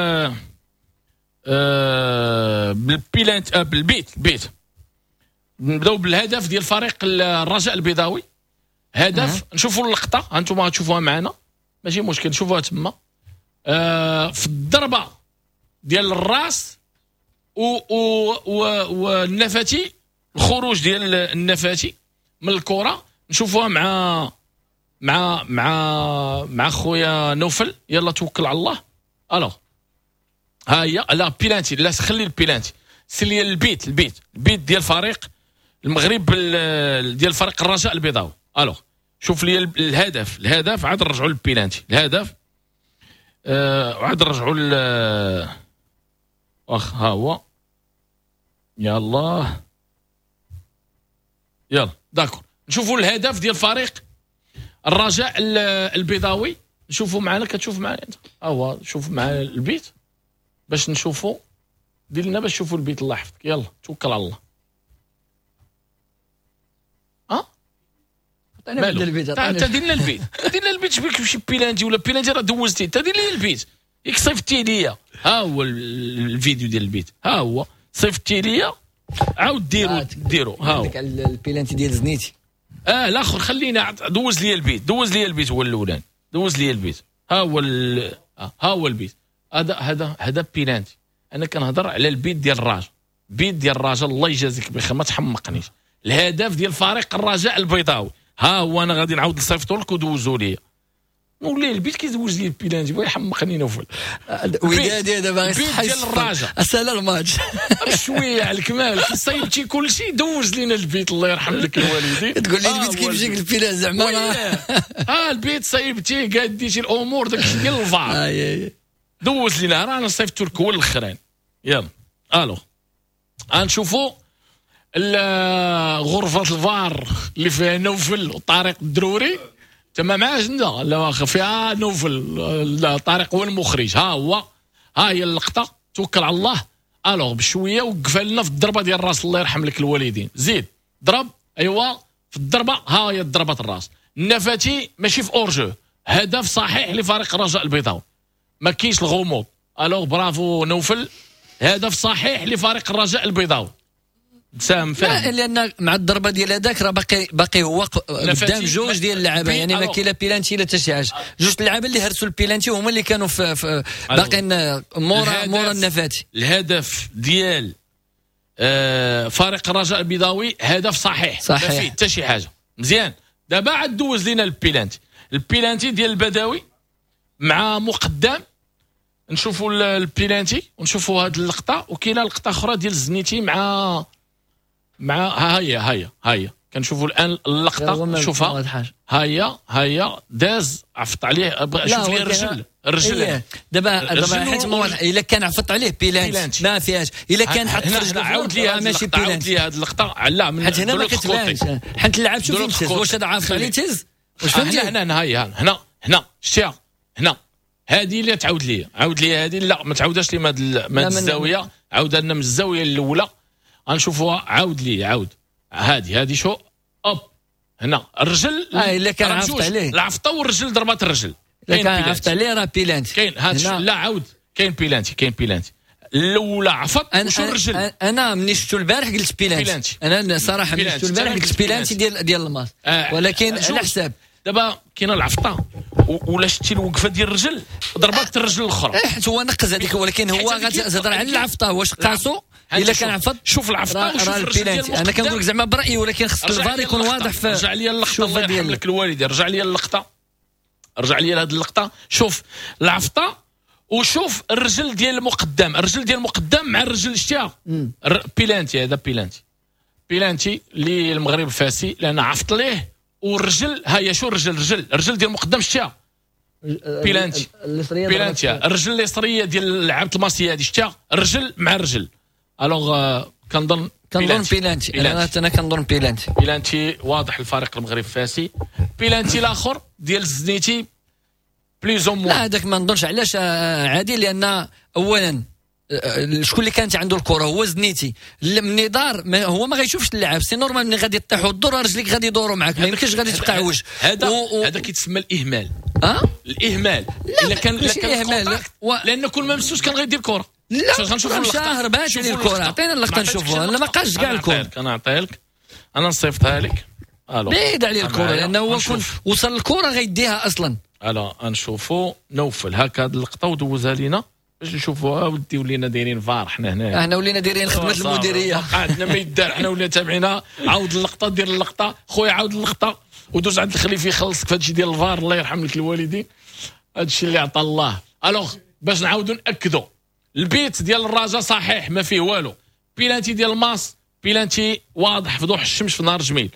أه... بالبيلانت أه... بالبيت البيت نبداو بالهدف ديال فريق الرجاء البيضاوي. هدف نشوفوا اللقطه هانتوما غتشوفوها معنا ماشي مشكل نشوفوها تما. أه... في الضربه ديال الراس و و والنفاتي الخروج ديال النفاتي من الكره نشوفوها مع مع مع مع خويا نوفل. يلا توكل على الله. الو ها هي لا بيلانتي لا خلي البيلانتي سلي البيت البيت البيت ديال فريق المغرب ديال فريق الرجاء البيضاوي. الو شوف لي الهدف الهدف عاد نرجعوا للبيلانتي. الهدف آه عاد رجعوا ل واخ ها هو يلا يلا داكور. نشوفوا الهدف ديال الفريق الرجاء البيضاوي. نشوفوا معنا كتشوف معايا انت ها هو شوف معايا البيت باش نشوفوا دير لنا باش نشوفوا البيت. الله يحفظك يلا توكل على الله. ها عطينا البيت انت دير لنا البيت دير لنا البيت شبيك شي بيلانتي ولا بيلانتي راه دوزتي انت دير لي البيت ياك صيفطتي ليا. ها هو الفيديو ديال البيت ها هو صيفطتي ليا عاود ديروا ديروا ها هو البيلانتي ديال زنيتي. اه الاخر خلينا دوز لي البيت دوز لي البيت هو الاولاني دوز لي البيت ها هو ال... ها هو البيت هذا هذا هذا بيلانتي. انا كنهضر على البيت ديال الراجل بيت ديال الراجل الله يجازيك بخير ما تحمقنيش. الهدف ديال فريق الرجاء البيضاوي ها هو انا غادي نعاود نصيفطو لك ودوزو ليا. نولي البيت كيدوز لي البيلانتي بغا يحمقني نوفل ودادي دابا البيت ديال الراجل اسال الماتش بشويه على الكمال كي صيبتي كلشي دوز لينا البيت الله يرحم لك الوالدين. تقول لي البيت كيف يجيك البيلان زعما ها البيت صيبتي قاد ديتي الامور داكشي ديال الفار دوز لينا راه انا صيفطو لك هو الاخرين. يلا الو غنشوفوا غرفه الفار اللي فيها نوفل وطارق الدروري تما مع جنده لا فيها نوفل طارق هو المخرج. ها هو ها هي اللقطه توكل على الله. الوغ بشويه وقف لنا في الضربه ديال الراس الله يرحم لك الوالدين. زيد ضرب ايوا في الضربه ها هي ضربه الراس. النفاتي ماشي في اورجو هدف صحيح لفريق الرجاء البيضاوي ما كاينش الغموض. الوغ برافو نوفل هدف صحيح لفريق الرجاء البيضاوي. سام فاهم لان مع الضربه ديال هذاك راه باقي باقي هو قدام جوج ديال اللعابه يعني ما كاين لا بيلانتي لا حتى شي حاجه. جوج اللعابه اللي هرسوا البيلانتي هما اللي كانوا في, في باقيين مورا مورا النفاتي. الهدف ديال آه فريق الرجاء البيضاوي هدف صحيح صحيح ما فيه حتى شي حاجه مزيان. دابا عاد دوز لينا البيلانتي البيلانتي ديال البداوي مع مقدم. نشوفوا البيلانتي ونشوفوا هذه اللقطه وكاينه لقطه اخرى ديال الزنيتي مع مع ها هي ها هي ها هي كنشوفوا الان اللقطه شوفها ها هي ها هي داز عفط عليه شوف لي الرجل الرجل إيه. دابا دابا حيت الا كان عفط عليه بيلانتي ما فيهاش الا كان حط رجله عاود لي ماشي بيلانتي عاود لي هذه اللقطه لا من حيت هنا ما كتبانش حيت اللعاب شوف يمتز واش هذا عافط عليه تز واش فهمتي هنا هنا هي هنا هنا شتيها هنا هذه اللي تعاود لي عاود لي هذه لا ما تعاودهاش لي من الزاويه عاود لنا من الزاويه الاولى غنشوفوها عاود لي عاود هذه هذه شو اوب هنا الرجل اه الا كان عفط عليه العفطه والرجل ضربات الرجل الا كان عفط عليه راه بيلانتي كاين هذا لا عاود كاين بيلانتي كاين بيلانتي الاولى عفط وشو الرجل. انا ملي شفتو البارح قلت بيلانتي انا صراحه ملي شفتو البارح قلت بيلانتي ديال ديال الماس آه ولكن على حساب دابا كاينه العفطه ولا شتي الوقفه ديال الرجل ضربات الرجل الاخرى حيت هو نقز هذيك ولكن هو غتهضر على العفطه واش قاسو الا كان عفط شوف العفطه وشوف البيلانتي. انا كنقول لك زعما برايي ولكن خص الفار يكون واضح في رجع لي اللقطه الله يرحم لك الوالدين رجع لي اللقطه رجع لي هذه اللقطه شوف العفطه وشوف الرجل ديال المقدم الرجل ديال المقدم مع الرجل شتيها بيلانتي هذا بيلانتي بيلانتي اللي المغرب فاسي لان عفط ليه والرجل ها هي شو الرجل الرجل الرجل ديال المقدم شتيها بيلانتي بيلانتي الرجل اليسريه ديال لعبه الماسيه هذه شتيها الرجل مع الرجل. الوغ كنظن كنظن بيلانتي انا انا كنظن بيلانتي بيلانتي واضح الفريق المغرب فاسي. بيلانتي الاخر ديال الزنيتي بليزون لا هذاك ما نظنش علاش عادي لان اولا شكون اللي كانت عنده الكره هو زنيتي ملي دار هو ما غيشوفش اللعاب سي نورمال ملي غادي طيح والدور رجليك غادي يدوروا معاك ما يمكنش غادي تقعوج هذا و... هذا كيتسمى الاهمال اه الاهمال الا كان الا كان و... لان كل ما مسوس كان غيدير كره لا غنشوف اللقطه هربات عليه الكره عطينا اللقطه نشوفوها لا ما بقاش كاع الكره انا نعطيها لك انا نصيفطها لك بعيد عليه الكره لانه هو كون وصل الكره غيديها اصلا. الو نشوفوا نوفل هكا هذه اللقطه ودوزها لينا باش نشوفوها ودي ولينا دايرين فار حنا هنا احنا ولينا دايرين خدمه المديريه عندنا ما يدار حنا ولينا تابعينها عاود اللقطه دير اللقطه خويا عاود اللقطه ودوز عند الخليفي يخلصك في هذا الشيء ديال الفار الله يرحم لك الوالدين هذا الشيء اللي عطى الله. الوغ باش نعاودوا ناكدوا البيت ديال الرجاء صحيح ما فيه والو بيلانتي ديال الماس بيلانتي واضح في ضوح الشمس في نهار جميل.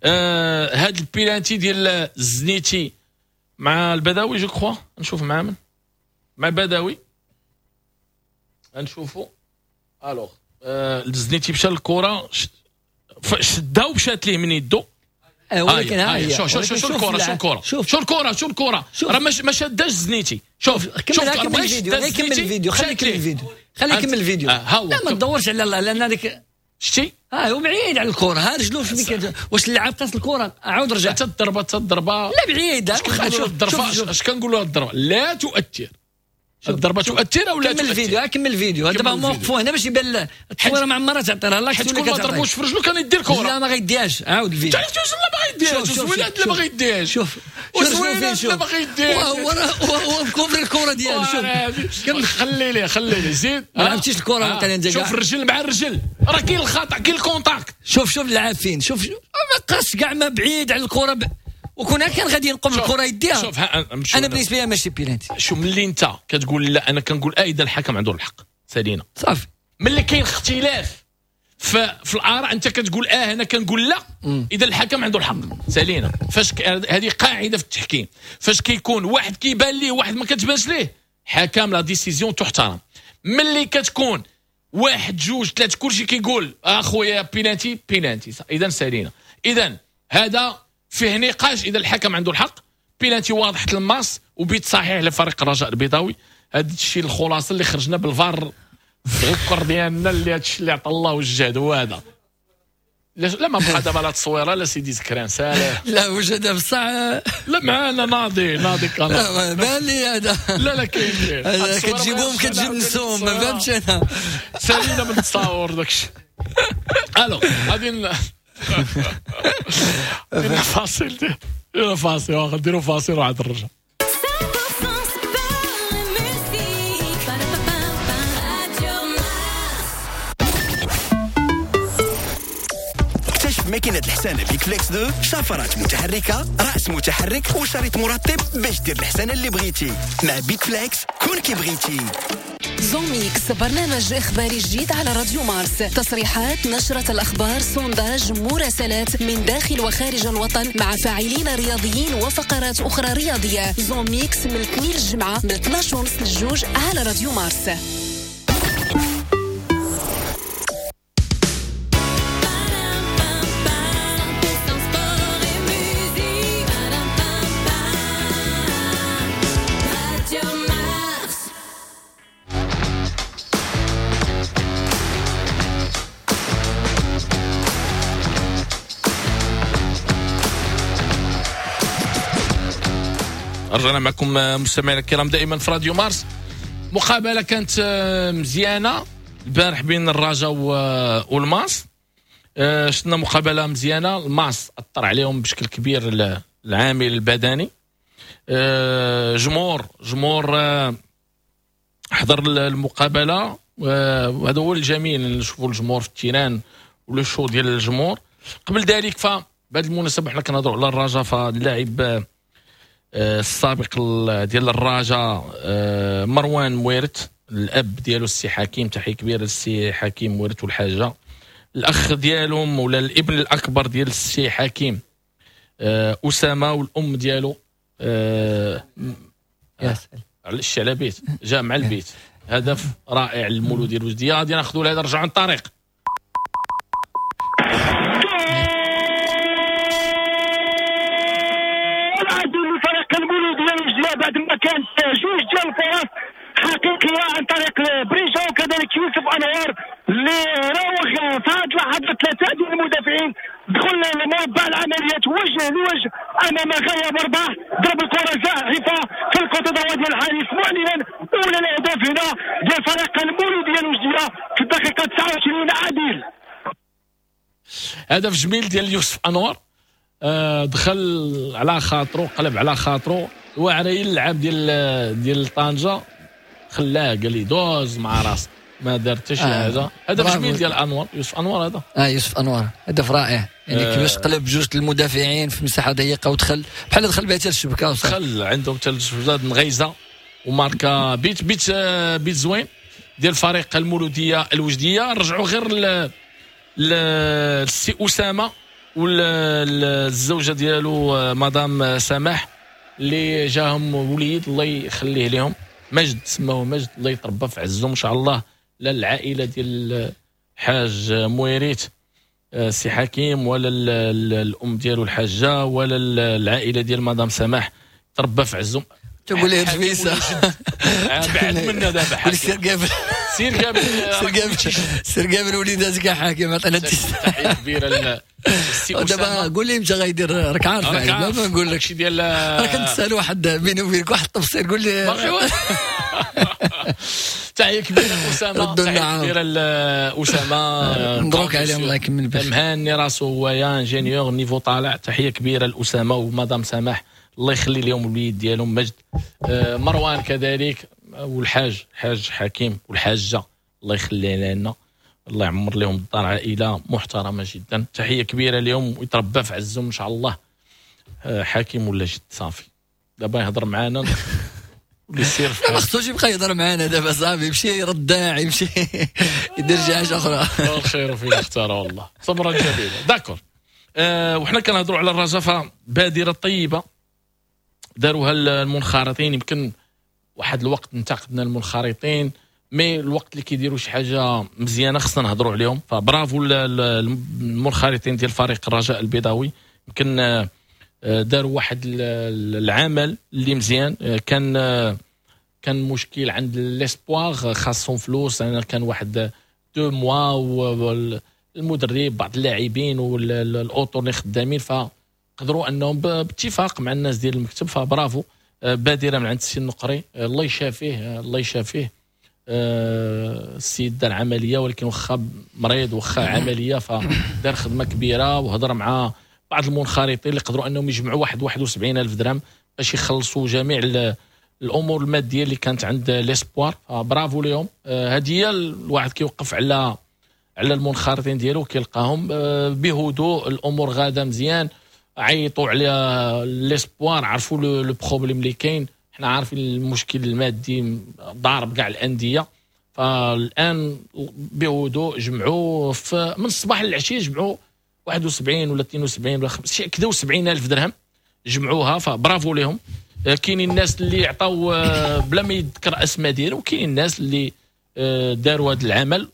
آه هاد البيلانتي ديال الزنيتي مع البداوي جو كخوا نشوف مع من مع بدوي غنشوفوا. الوغ آه الزنيتي مشى للكره شدها ومشات ليه من يدو. ولكن ها هي شوف شوف شوف الكره شوف الكره شوف الكره شوف الكره راه ما شداش زنيتي. شوف كمل كمل الفيديو كمل الفيديو خلي يكمل الفيديو خلي يكمل الفيديو. لا ما تدورش على لان هذيك شتي ها هو بعيد على الكره. ها رجلو فين واش اللعاب قاس الكره عاود رجع حتى الضربه حتى الضربه لا بعيد. شوف الضربه اش كنقولوا الضربه لا تؤثر. الضربه تؤثر ولا كمل الفيديو كمل الفيديو. دابا موقفوا هنا باش يبان التصويره ما عمرها تعطيها لا حيت كل ما ضربوش في رجلو كان يدير الكره. لا ما غيديرش عاود الفيديو. عرفتي واش لا ما غيديرش وسويلات لا ما غيديرش. شوف وسويلات لا ما غيديرش هو مكوفر الكره ديالو. شوف خلي ليه خلي ليه زيد ما لعبتيش الكره مثلا انت. شوف الرجل مع الرجل راه كاين الخطا كاين الكونتاكت. شوف شوف اللعاب فين. شوف ما قاش كاع ما بعيد على الكره ب... وكنا كان غادي نقوم الكره يديها. شوف انا بالنسبه لي ماشي بيلانتي. شوف ملي انت كتقول لا انا كنقول اه اذا الحكم عنده الحق سالينا صافي. ملي كاين اختلاف في الاراء انت كتقول اه انا كنقول لا اذا الحكم عنده الحق سالينا. فاش هذه قاعده في التحكيم فاش كيكون واحد كيبان ليه واحد ما كتبانش ليه حكم لا ديسيزيون تحترم. ملي كتكون واحد جوج ثلاث كلشي كيقول اخويا بيلانتي بيلانتي اذا سالينا. اذا هذا فيه نقاش اذا الحكم عنده الحق. بيلانتي واضح الماس وبيت صحيح لفريق الرجاء البيضاوي. هذا الشيء الخلاصه اللي خرجنا بالفار في الكر ديالنا اللي هذا الشيء اللي عطى الله والجهد هو هذا. لا ما بقى دابا لا تصويره لا سيدي زكران سالح لا وجد بصح لا معانا ناضي ناضي كان لا بان لي هذا لا لا كاين هذا كتجيبهم كتجيب نسوم ما فهمتش انا سالينا من التصاور داكشي. الو غادي دير فاصل دير فاصل واخا ديروا فاصل وعاد نرجع. اكتشف ماكينة الحسانة بيك فليكس اثنين شفرات متحركة رأس متحرك وشريط مرطب باش دير الحسانة اللي بغيتي. مع بيك فليكس كون كي بغيتي. زوميكس برنامج إخباري جديد على راديو مارس. تصريحات نشرة الأخبار سونداج مراسلات من داخل وخارج الوطن مع فاعلين رياضيين وفقرات أخرى رياضية. زوميكس من الاثنين الجمعة من اثناش ونص للجوج على راديو مارس. رجعنا معكم مستمعينا الكرام دائما في راديو مارس. مقابله كانت مزيانه البارح بين الرجاء والماس. شفنا مقابله مزيانه. الماس اثر عليهم بشكل كبير العامل البدني. جمهور جمهور حضر المقابله وهذا هو الجميل نشوفوا الجمهور في التيران ولو شو ديال الجمهور. قبل ذلك فبهذه المناسبه حنا كنهضروا على الرجاء فاللاعب السابق ديال الرجاء مروان مويرت الاب ديالو السي حكيم تحيه كبيره للسي حكيم مويرت والحاجه الاخ ديالهم ولا الابن الاكبر ديال السي حكيم اسامه والام ديالو ياسر على الشلبيت جا مع البيت. هدف رائع للمولود ديال الوجديه. غادي ناخذوا هذا نرجعوا عن الطريق. بعد ما كانت جوج ديال الفرص حقيقيه عن طريق بريجا وكذلك يوسف انوار اللي راوغ في هذه اللحظات ثلاثه ديال المدافعين دخل لمربع العمليات وجه لوجه امام غايه مرباح ضرب الكره زاحفه في الكوتو ديال الحارس معلنا اولى الاهداف هنا ديال فريق المولود ديال الوجديه في الدقيقه تسعة وعشرين. عادل هدف جميل ديال يوسف انوار. آه دخل على خاطرو قلب على خاطرو واعري اللعب ديال ديال طنجه خلاه قال لي دوز مع راسك ما دار حتى شي حاجه. هدف جميل ديال انوار يوسف انوار. هذا اه يوسف انوار هدف رائع يعني آه كيفاش قلب جوج المدافعين في مساحه ضيقه ودخل بحال دخل بها حتى الشبكه دخل عندهم حتى الشبكه مغيزه وماركا بيت بيت بيت زوين ديال فريق المولوديه الوجديه. رجعوا غير ل للسي اسامه والزوجه ديالو مدام سماح اللي جاهم وليد الله يخليه لهم مجد سموه مجد الله يتربى في عزهم ان شاء الله. لا العائله ديال الحاج مويريت سي حكيم ولا الام ديالو الحاجه ولا العائله ديال مدام سماح تربى في عزهم. تقول لي رفيسه بعد منا دابا حاكم سير قابل سير قابل سير قابل سير قابل وليداتك حاكم عطينا تحيه كبيره. دابا قول لي متى غيدير راك عارف ما نقول لك شي ديال راك نسال واحد بيني وبينك واحد التفصيل قول لي. تحيه كبيره اسامه تحيه كبيره لاسامه مبروك عليهم الله يكمل باش مهني راسو هو يا انجينيور نيفو طالع. تحيه كبيره لاسامه ومدام سماح الله يخلي لهم الوليد ديالهم مجد. آه مروان كذلك والحاج حاج حكيم والحاجه الله يخلي لنا الله يعمر لهم الدار عائله محترمه جدا. تحيه كبيره لهم ويتربى في عزهم ان شاء الله. آه حكيم ولا جد صافي دابا يهضر معانا ويسير ما خصوش يبقى يهضر معانا دابا صافي يمشي يردع يمشي يدير شي حاجه اخرى. الخير فيه اختار والله صبرا جميلا. داكور. آه وحنا كنهضروا على الرجفه بادره طيبه داروها المنخرطين. يمكن واحد الوقت انتقدنا المنخرطين مي الوقت اللي كيديروا شي حاجه مزيانه خصنا نهضروا عليهم. فبرافو المنخرطين ديال فريق الرجاء البيضاوي. يمكن داروا واحد العمل اللي مزيان. كان كان مشكل عند ليسبوار خاصهم فلوس. انا كان واحد دو موا والمدرب بعض اللاعبين والاوتور اللي خدامين فقدروا انهم باتفاق مع الناس ديال المكتب. فبرافو بادره من عند السي النقري الله يشافيه الله يشافيه. السيد دار عمليه ولكن واخا مريض واخا عمليه فدار خدمه كبيره وهضر مع بعض المنخرطين اللي قدروا انهم يجمعوا واحد واحد وسبعين ألف درهم باش يخلصوا جميع الامور الماديه اللي كانت عند ليسبوار. برافو لهم. هذه هي الواحد كيوقف على على المنخرطين ديالو كيلقاهم بهدوء الامور غاده مزيان. عيطوا على ليسبوار عرفوا لو بروبليم اللي كاين. حنا عارفين المشكل المادي ضارب كاع الانديه. فالان بهدوء جمعوا من الصباح للعشيه جمعوا واحد وسبعين ولا اثنين وسبعين ولا خمسين كذا وسبعين ألف درهم جمعوها. فبرافو لهم. كاينين الناس اللي عطاو بلا ما يذكر اسماء ديالهم وكاينين الناس اللي داروا هذا العمل.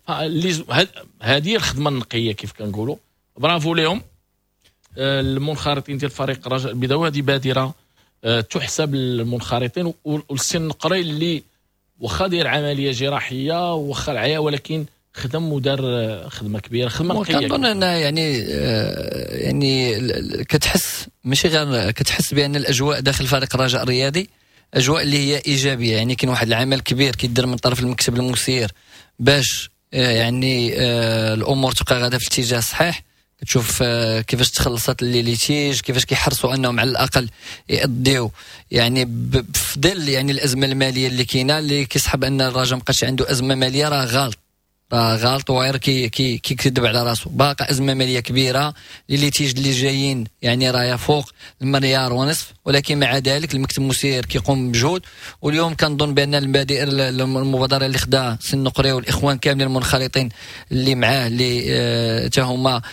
هذه الخدمه النقيه كيف كنقولوا. برافو لهم المنخرطين ديال فريق الرجاء البيضاوي. هذه بادره تحسب للمنخرطين والسي النقري اللي واخا داير عمليه جراحيه واخا العيا ولكن خدم ودار خدمه كبيره خدمه نقيه. كنظن ان يعني يعني كتحس ماشي غير كتحس بان الاجواء داخل فريق الرجاء الرياضي اجواء اللي هي ايجابيه. يعني كاين واحد العمل كبير كيدير من طرف المكتب المسير باش يعني الامور تبقى غاده في الاتجاه الصحيح. تشوف كيفاش تخلصت اللي ليتيج كيفاش كيحرصوا انهم على الاقل يأديو يعني بفضل يعني الازمه الماليه اللي كاينه اللي كيسحب ان الرجاء مابقاش عنده ازمه ماليه راه غلط راه غلط وغير كي كي كيكذب على راسو. باقا ازمه ماليه كبيره اللي تيجي اللي جايين يعني راهي فوق المليار ونصف. ولكن مع ذلك المكتب المسير كيقوم بجهود. واليوم كنظن بان المبادئ المبادره اللي خداها سي النقري والاخوان كاملين المنخرطين اللي معاه اللي حتى هما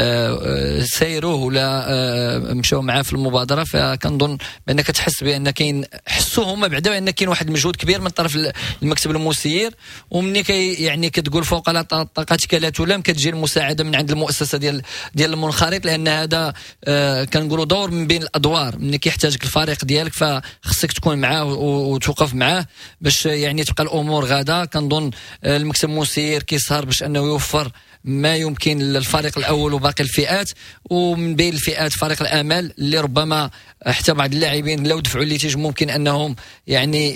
سيروه ولا مشاو معاه في المبادره. فكنظن بان كتحس بان كاين حسوا هما بعدا بان كاين واحد المجهود كبير من طرف المكتب المسير. ومني كي يعني كتقول فوق على طاقتك لا تلام كتجي المساعده من عند المؤسسه ديال ديال المنخرط. لان هذا آه كنقولوا دور من بين الادوار. ملي كيحتاجك الفريق ديالك فخصك تكون معاه وتوقف معاه باش يعني تبقى الامور غاده. كنظن آه المكتب المسير كيسهر باش انه يوفر ما يمكن للفريق الاول وباقي الفئات. ومن بين الفئات فريق الامل اللي ربما حتى بعض اللاعبين لو دفعوا اللي تيج ممكن انهم يعني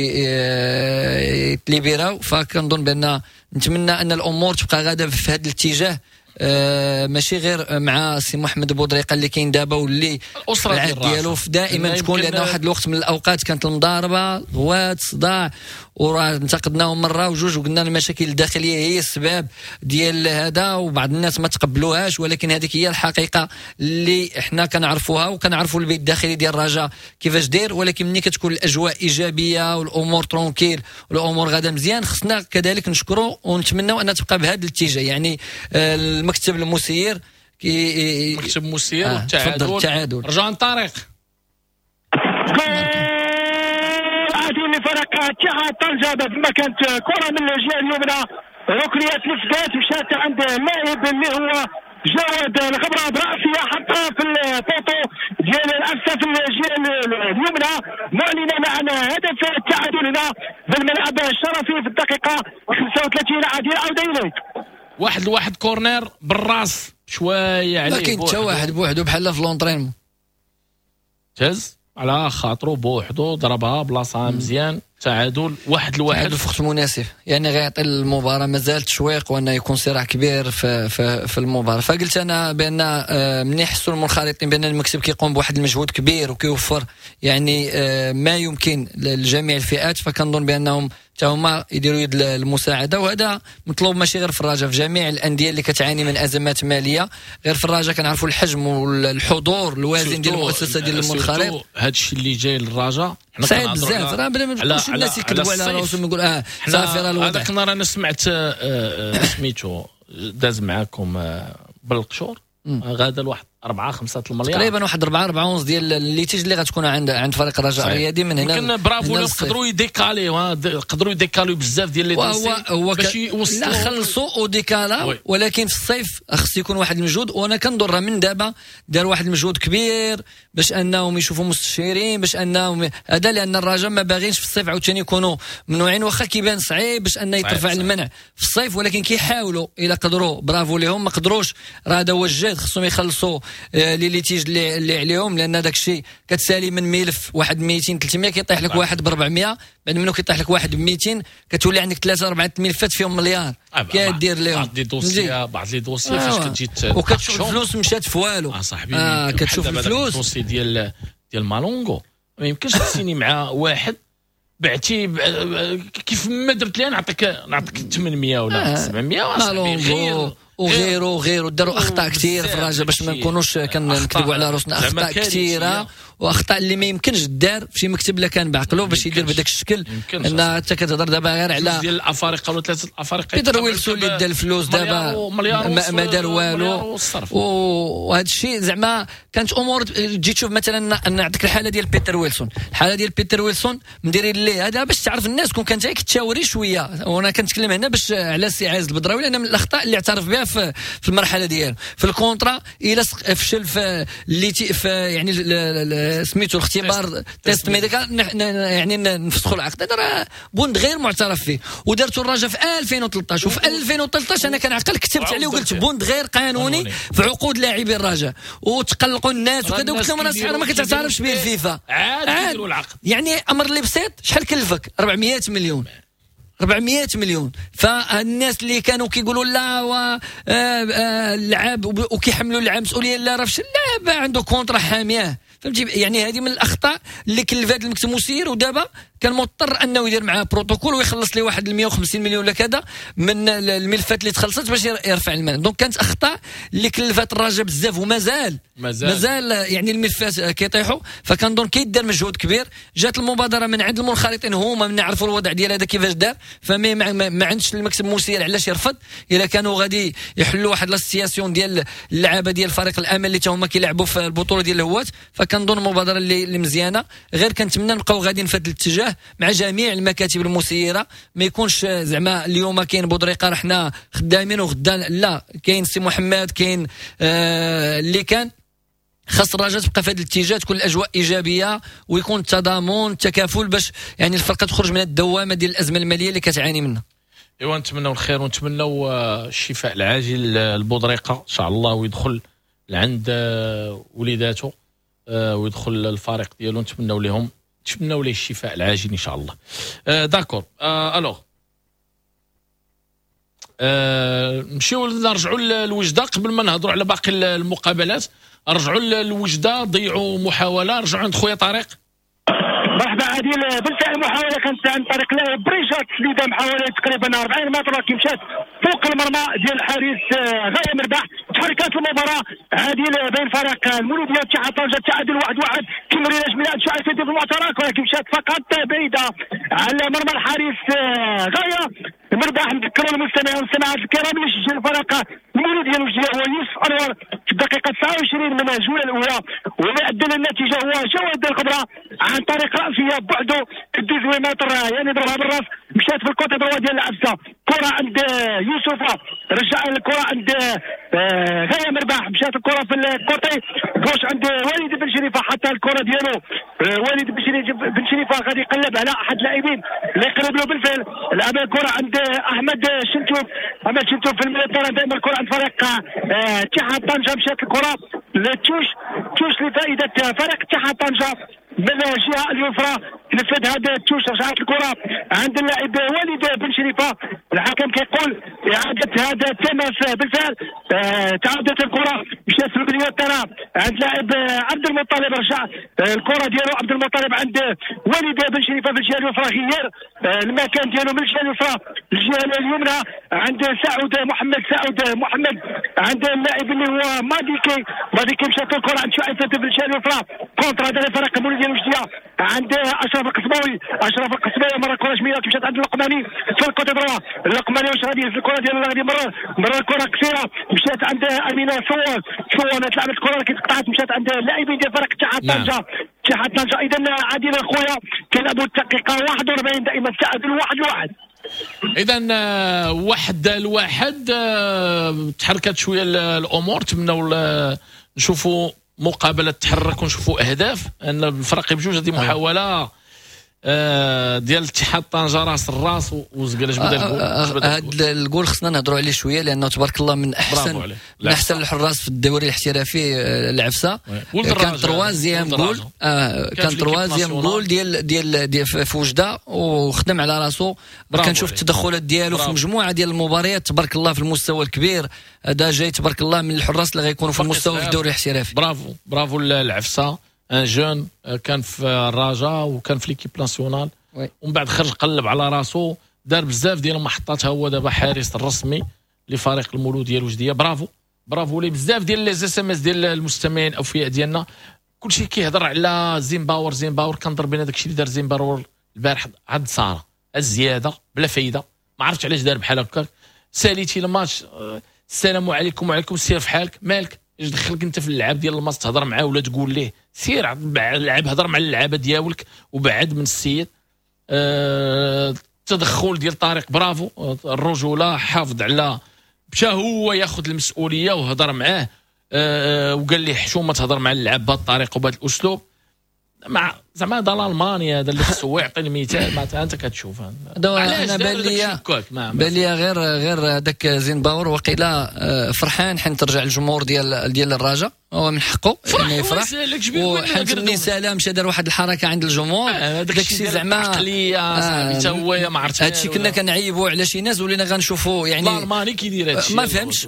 يتليبيراو. فكنظن بان نتمنى ان الامور تبقى غاده في هذا الاتجاه. آه ماشي غير مع سي محمد بودريقه اللي كاين دابا واللي الاسره ديالو دائما تكون. لان واحد الوقت من الاوقات كانت المضاربه غوات صداع وراه انتقدناهم مره وجوج وقلنا المشاكل الداخليه هي السبب ديال هذا وبعض الناس ما تقبلوهاش. ولكن هذيك هي الحقيقه اللي احنا كنعرفوها وكنعرفوا البيت الداخلي ديال الرجاء كيفاش داير. ولكن ملي كتكون الاجواء ايجابيه والامور ترونكيل والامور غاده مزيان خصنا كذلك نشكروا ونتمنوا ان تبقى بهذا الاتجاه. يعني المكتب المسير كي مكتب المسير آه والتعادل التعادل رجاء طارق عديل لفريق اتحاد طنجة. بعد ما كانت كرة من الجهة اليمنى ركنية نفقات مشات عند اللاعب اللي هو جواد الخبرة برأسية حطها في البوطو ديال الأسف في الجهة اليمنى معلنا عن هدف التعادل هنا بالملعب الشرفي في الدقيقة خمسة وثلاثين. عادل عودة إليك. واحد لواحد كورنير بالراس شويه عليه لكن حتى واحد بوحدو بحال في لونطرينمون تهز على خاطرو بوحدو ضربها بلاصه مزيان. تعادل واحد لواحد في وقت مناسب يعني غيعطي المباراه مازال تشويق وانه يكون صراع كبير في في, في المباراه. فقلت انا بان ملي يحسوا المنخرطين بان المكتب كيقوم بواحد المجهود كبير وكيوفر يعني ما يمكن لجميع الفئات، فكنظن بانهم حتى هما يديروا يد المساعده. وهذا مطلوب ماشي غير في الرجاء، في جميع الانديه اللي كتعاني من ازمات ماليه. غير في الرجاء كنعرفوا الحجم والحضور الوازن ديال المؤسسه ديال المنخرط. هذا الشيء اللي جاي للرجاء صعيب بزاف، راه بلا ما تقولش الناس يكذبوا على راسهم يقول اه صافي راه الوضع. هذاك النهار انا سمعت سميتو داز معاكم بالقشور غادا لواحد أربعة خمسة المليار تقريبا، واحد أربعة أربعة ونص ديال الليتيج اللي غتكون عند عند فريق الرجاء الرياضي. من هنا يمكن برافو لو قدروا يديكاليو قدروا يديكاليو بزاف ديال لي دوسي هو باش يوصلوا لا خلصوا وديكالا، ولكن في الصيف خص يكون واحد المجهود. وانا كنظن من دابا دار واحد المجهود كبير باش انهم يشوفوا مستشيرين، باش انهم هذا لان الرجاء ما باغينش في الصيف عاوتاني يكونوا ممنوعين، واخا كيبان صعيب باش انه يترفع المنع في الصيف، ولكن كيحاولوا الا قدروا برافو لهم. ما قدروش راه هذا هو الجهد، خصهم يخلصوا لي اللي اللي عليهم، لان داك الشيء كتسالي من ملف واحد مئتين ثلاثمية كيطيح لك واحد ب أربعمية، بعد منه كيطيح لك واحد ب مئتين، كتولي عندك ثلاثة أربعة ملفات فيهم مليار كدير لهم بعض لي دوسي بعض لي دوسي فاش كتجي وكتشوف الفلوس مشات في والو. اه صاحبي اه كتشوف الفلوس. الدوسي ديال ديال مالونغو ما يمكنش تسيني مع واحد بعتي كيف ما درت لي نعطيك نعطيك ثمانمية ولا سبعمية مالونغو وغيره غيره داروا اخطاء كثير في الرجاء باش ما نكونوش كنكذبوا على راسنا. اخطاء كثيره واخطاء اللي ما يمكنش دار في شي مكتب لا كان بعقله باش يدير بهذاك الشكل. ان انت كتهضر دابا غير على ديال الافارقه ولا ثلاثه الافارقه بيتر ويلسون اللي دا الفلوس دابا ما دار والو. وهذا الشيء زعما كانت امور تجي تشوف مثلا نعطيك الحاله ديال بيتر ويلسون. الحاله ديال بيتر ويلسون مديرين ليه هذا باش تعرف الناس كون كانت كتشاوري شويه. وانا كنتكلم هنا باش على السي عايز البدراوي لان من الاخطاء اللي اعترف بها في في المرحله ديالو في الكونترا الى فشل في اللي في يعني سميتو الاختبار تيست ميديكال يعني نفسخوا العقد. هذا راه بوند غير معترف فيه ودارته الرجاء في ألفين وثلاثطاش. وفي ألفين وثلاثطاش انا كنعقل كتبت عليه وقلت بوند غير قانوني في عقود لاعبي الرجاء وتقلقوا الناس وكذا. قلت لهم راه ما كتعترفش به الفيفا عاد العقد يعني امر اللي بسيط. شحال كلفك؟ أربعمية مليون أربعمية مليون. فالناس اللي كانوا كيقولوا لا و اللعاب وكيحملوا اللعاب مسؤوليه لا راه فشل لا عنده كونترا حاميه فهمتي. يعني هذه من الاخطاء اللي كلفات المكتب مسير ودابا كان مضطر انه يدير معاه بروتوكول ويخلص لي واحد مئة وخمسين مليون ولا كذا من الملفات اللي تخلصت باش يرفع المال. دونك كانت اخطاء اللي كلفات الرجاء بزاف ومازال مازال, مازال يعني الملفات كيطيحوا. فكنظن كيدار مجهود كبير. جات المبادره من عند المنخرطين هما من نعرفوا الوضع ديال هذا كيفاش دار. فما ما, ما عندش المكتب مسير علاش يرفض الا كانوا غادي يحلوا واحد لاستياسيون ديال اللعابه ديال فريق الامل اللي هما كيلعبوا في البطوله ديال الهوات. فكنظن المبادره اللي, اللي مزيانه. غير كنتمنى نبقاو غاديين في هذا الاتجاه مع جميع المكاتب المسيره. ما يكونش زعما اليوم كاين بودريقه راه حنا خدامين وغدا لا. كاين سي محمد كاين آه اللي كان خاص الرجاء تبقى في هذا الاتجاه تكون الاجواء ايجابيه ويكون التضامن التكافل باش يعني الفرقه تخرج من الدوامه ديال الازمه الماليه اللي كتعاني منها. ايوا نتمنوا الخير ونتمنوا الشفاء العاجل البودريقه ان شاء الله ويدخل لعند وليداته ويدخل الفريق ديالو. نتمنوا لهم نتمنوا ليه الشفاء العاجل ان شاء الله. آه داكور. آه الوغ آه نمشيو نرجعوا للوجده قبل ما نهضروا على باقي المقابلات. رجعوا للوجده ضيعوا محاوله. رجعوا عند خويا طارق. مرحبا عادل. بالفعل محاوله كانت عن طريق لاعب بريشات تسديده محاوله تقريبا أربعين متر كي مشات فوق المرمى ديال الحارس غايه مرباح. تحركات المباراه عادل بين فريق المولوديه واتحاد طنجه. تعادل واحد واحد كيمري نجم شعر في المعترك ولكن مشات فقط بعيده على مرمى الحارس غايه. مرباح. نذكروا المستمعين والمستمعات الكرام اللي سجل الفريق المولود ديال وجديه هو يوسف انور في الدقيقه تسعة وعشرين من الجوله الاولى، واللي ادى للنتيجه هو جواد الخضره عن طريق راسيه بعده ثمانية متر، يعني ضربها بالراس مشات في الكوتي دروا ديال العبسه. كره عند يوسف، رجع الكره عند غايه مرباح، مشات الكره في الكوتي كوش عند والد بن شريفه، حتى الكره ديالو والد بن شريفه بن شريفه غادي يقلب على احد اللاعبين اللي يقرب له بالفعل. لعب الكره عند احمد شنتوب، احمد شنتوب في الميدان دائما الكره عند فريق اتحاد طنجه، مشات الكره للتوش توش لفائده فريق اتحاد طنجه من الجهه اليسرى. نفذ هذا التوش، رجعت الكره عند اللاعب والد بن شريفه، الحكم كيقول اعاده هذا التماس بالفعل. آه تعادت الكره مشات في البنيه ترى عند لاعب عبد المطلب، رجع الكره ديالو عبد المطلب عند والد بن شريفه في الجهه اليسرى، غير آه المكان ديالو من الجهه اليسرى للجهه اليمنى عند سعود محمد سعود محمد عند اللاعب اللي هو ماديكي ماديكي مشات الكره عند شعيب في الجهه اليسرى كونتر هذا الفريق المولود ديال وجديه عند اشرف القصباوي. اشرف القصباوي مره كره شميله مشات عند اللقماني في الكوتي دروا، اللقماني واش غادي يهز الكره ديالو غادي مرر مرر الكره قصيره مشات عند امينه صوان صوان لعبت الكره اللي قطعت مشات عند اللاعبين ديال فريق اتحاد طنجه اتحاد طنجه. اذا عادل اخويا كنلعبوا الدقيقه واحد وأربعين دائما التعادل واحد لواحد. اذا واحد لواحد، تحركت شويه الامور، تمنوا نشوفوا مقابله تحرك ونشوفوا اهداف ان الفرق بجوج. هذه محاوله آه ديال اتحاد طنجه راس الراس وزقلج بدا الجول. هذا الجول خصنا نهضروا عليه شويه لانه تبارك الله من احسن من احسن الحراس في الدوري الاحترافي العفسه. كان تروازيام جول آه كان تروازيام جول ديال ديال ديال في وجده وخدم على راسو. كنشوف التدخلات ديالو في مجموعه ديال المباريات تبارك الله في المستوى الكبير. هذا جاي تبارك الله من الحراس اللي غيكونوا في المستوى في الدوري الاحترافي. برافو برافو العفسه، ان جون كان في الرجاء وكان في ليكيب ناسيونال، ومن بعد خرج قلب على راسو، دار بزاف ديال المحطات. هو دابا حارس الرسمي لفريق المولود ديال وجديه. برافو برافو لي. بزاف ديال لي اس ام اس ديال المستمعين اوفياء ديالنا كلشي كيهضر على زيمباور زيمباور. كنضرب بين داك الشيء اللي دار زيمباور البارح عند ساره الزياده بلا فايده، ما عرفتش علاش دار بحال هكاك. ساليتي الماتش، السلام عليكم وعليكم سير في حالك، مالك اش دخلك انت في اللعاب ديال الماتش تهضر معاه ولا تقول ليه سير لعب، هضر مع اللعابه ديالك وبعد من السيد. أه تدخل ديال طارق برافو، الرجوله حافظ على مشى هو ياخذ المسؤوليه وهضر معاه. أه وقال لي حشومه تهضر مع اللعاب بهذه الطريقه وبهذا الاسلوب. مع زعما هذا الالماني هذا اللي خصو يعطي المثال. ما انت كتشوف انا بان لي بان لي غير غير هذاك زينباور وقيلا فرحان حين ترجع الجمهور ديال ديال الرجاء، هو من حقه انه يفرح. وحيت مني سلام مشى دار واحد الحركه عند الجمهور داك الشيء زعما عقليه صاحبي حتى هو ما عرفتش. هادشي كنا كنعيبوا على شي ناس ولينا غنشوفوا يعني الالماني كيدير هادشي ما فهمش.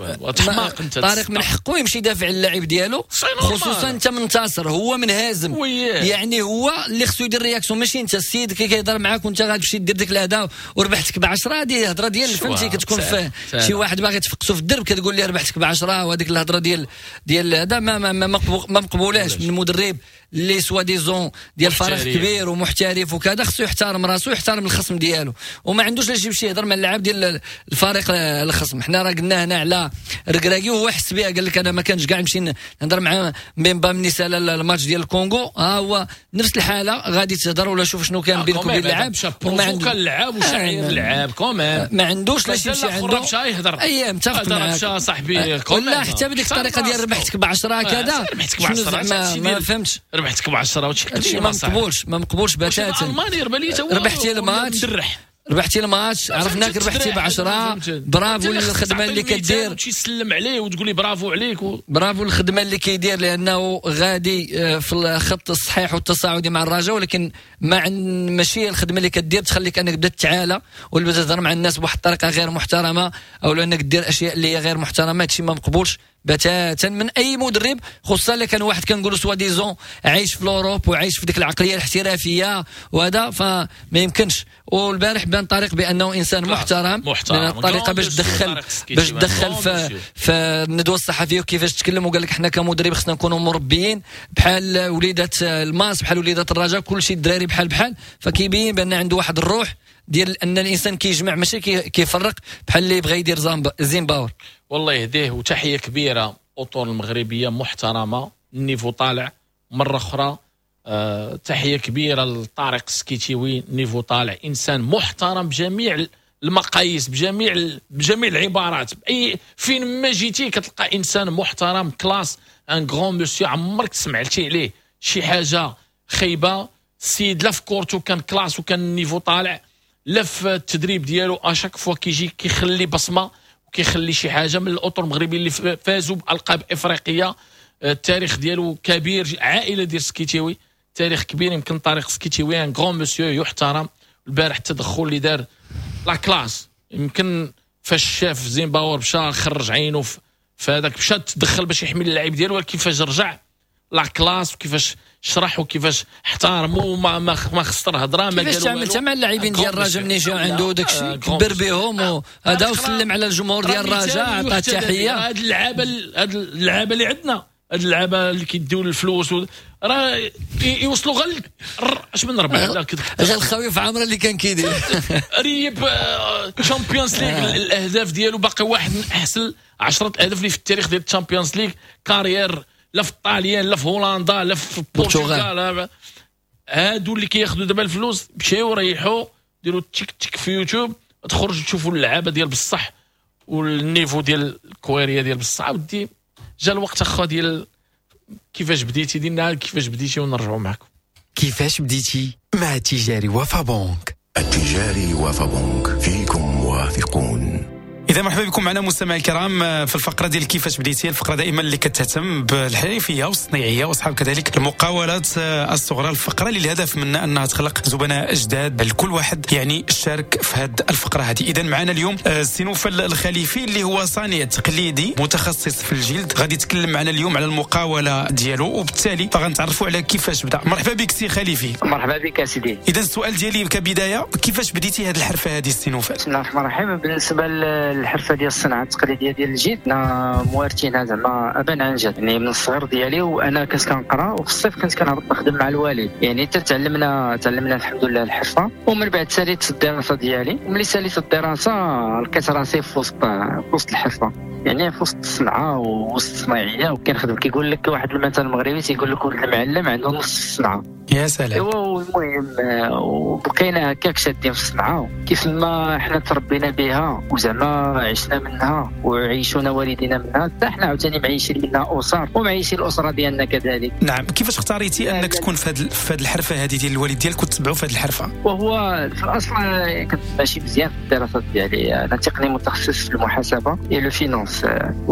طارق من حقه يمشي يدافع على اللاعب ديالو، خصوصا انت منتصر هو منهزم، يعني هو اللي خصو يدير رياكسيون ماشي انت. السيد كي كيهضر معاك وانت غتمشي دير ديك الهداف وربحتك بعشرة، هذه هضره ديال فهمتي كتكون في شي واحد باغي تفقسو في الدرب كتقول لي ربحتك بعشرة، وهذيك الهضره ديال ديال هذا ما ما ما ما مقبولاش من المدرب اللي سوا ديزون ديال فريق كبير ومحترف وكذا. خصو يحترم راسو ويحترم الخصم ديالو، وما عندوش لاش يمشي يهضر مع اللاعب ديال الفريق الخصم. حنا راه قلنا هنا على ركراكي وهو حس بها، قال لك انا ما كانش كاع نمشي نهضر مع ميمبا من نسال الماتش ديال الكونغو. ها هو نفس الحاله غادي تهضر ولا شوف شنو كان بينك وبين اللاعب. وما عنده كان اللعاب وشعير اللعاب كومان ما عندوش لاش يمشي عنده مشى يهضر. اي متفق معاك صاحبي ولا حتى بديك الطريقه ديال ربحتك بعشرة كذا. ربحتك بعشرة ما, ما فهمتش. ربحتك بعشرة هادشي ما مقبولش ما مقبولش بتاتا. ربحتي الماتش ربحتي الماتش عرفناك ربحتي بعشرة. برافو للخدمه اللي كدير، تمشي تسلم عليه وتقول لي برافو عليك و... برافو الخدمه اللي كيدير لانه غادي في الخط الصحيح والتصاعدي مع الرجاء، ولكن مع ماشي الخدمه اللي كدير تخليك انك بدات تعالى ولا بدات تهضر مع الناس بواحد الطريقه غير محترمه او انك دير اشياء اللي هي غير محترمه. هادشي ما مقبولش بتاتا من اي مدرب، خصوصا اللي كان واحد كنقولوا سوا ديزون عايش في لوروب وعايش في ديك العقليه الاحترافيه وهذا، فما يمكنش. والبارح بان طريق بانه انسان محترم, محترم. لان الطريقه باش تدخل باش تدخل في في الندوه الصحفيه وكيفاش تكلم وقال لك حنا كمدرب خصنا نكونوا مربيين بحال وليدات الماس بحال وليدات الرجاء، كل شيء الدراري بحال بحال. فكيبين بان عنده واحد الروح ديال ان الانسان كيجمع ماشي كيفرق بحال اللي بغى يدير زيمباور. والله يهديه، وتحيه كبيره اطور المغربيه محترمه، النيفو طالع مره اخرى. أه تحيه كبيره لطارق السكيتيوي، نيفو طالع، انسان محترم بجميع المقاييس، بجميع بجميع العبارات، باي فين ما جيتي كتلقى انسان محترم كلاس، ان غران مسيو، عمرك سمعتي عليه شي حاجه خايبه. السيد لا في كورتو كان كلاس وكان نيفو طالع، لا في التدريب ديالو اشاك فوا كيجي كيخلي بصمه وكيخلي شي حاجه. من الاطر المغربيين اللي فازوا بالقاب افريقيه، التاريخ ديالو كبير، عائله ديال سكيتيوي تاريخ كبير. يمكن طارق سكيتيوي ان غران مسيو يحترم. البارح التدخل اللي دار لا كلاس، يمكن فاش شاف زيمباور مشى خرج عينه في هذاك، مشى تدخل باش يحمي اللاعب ديالو، كيفاش رجع لا كلاس وكيفاش شرح وكيفاش احترموا وما ما ما خسر هضره، ما كيفاش تعمل حتى مع اللاعبين ديال الرجاء ملي جاو عنده داكشي كبر بهم وهذا، وسلم على الجمهور ديال الرجاء، عطى تحيه. هاد اللعابه هاد اللعابه اللي عندنا، هاد اللعابه اللي كيديو الفلوس راه يوصلوا غير اش من ربع غير الخويف عامره اللي كان كيدير ريب تشامبيونز ليغ. الاهداف ديالو باقي واحد من احسن عشرة اهداف اللي في التاريخ ديال الشامبيونز ليغ كارير، لا في الطاليان لا في هولندا لا في البرتغال. هادو اللي كياخذوا دابا الفلوس مشيو ريحوا ديروا تيك تيك في يوتيوب، تخرجوا تشوفوا اللعابه ديال بصح والنيفو ديال الكويريه ديال بصح. ودي جا الوقت اخا ديال كيفاش بديتي ديالنا، كيفاش بديتي ونرجعوا معكم. كيفاش بديتي مع تجاري وفا بنك. التجاري وفا بنك، فيكم واثقون. إذا مرحبا بكم معنا مستمعي الكرام في الفقرة ديال كيفاش بديتي، الفقرة دائما اللي كتهتم بالحرفية والصناعية وأصحاب كذلك المقاولات الصغرى. الفقرة اللي الهدف منها أنها تخلق زبناء جداد لكل واحد يعني شارك في هذه الفقرة هذه. إذا معنا اليوم السي نوفل الخليفي اللي هو صانع تقليدي متخصص في الجلد، غادي يتكلم معنا اليوم على المقاولة ديالو، وبالتالي غنتعرفوا على كيفاش بدا. مرحبا بك سي خليفي. مرحبا بك سيدي. إذا السؤال ديالي كبداية، كيفاش بديتي هذه الحرفة هذه السي نوفل؟ بسم الله الرحمن الرحيم. بالنسبة الحرفه ديال الصناعه التقليديه ديال الجلد، انا موارثينها زعما ابا عن جد، يعني من الصغر ديالي وانا كنت كنقرا، وفي الصيف كنت كنهبط نخدم مع الوالد، يعني حتى تعلمنا تعلمنا الحمد لله الحرفه. ومن بعد ساليت الدراسه ديالي، وملي ساليت الدراسه لقيت راسي في وسط في وسط الحرفه، يعني في وسط الصنعه ووسط الصناعيه وكنخدم. كيقول لك واحد المثل المغربي تيقول لك ولد المعلم عنده نص الصنعه. يا سلام. ايوا المهم وبقينا هكاك شادين في الصنعه كيف ما حنا تربينا بها وزعما عشنا منها وعيشونا والدينا منها، حتى حنا عاوتاني معيشين منها اسر ومعيشين الاسره ديالنا كذلك. نعم. كيفاش اختاريتي انك تكون في هذه في هذه الحرفه هذه ديال الوالد ديالك وتتبعوا في هذه الحرفه؟ وهو في الاصل كنت ماشي مزيان في الدراسات ديالي، انا تقني متخصص في المحاسبه اي لو فينانس،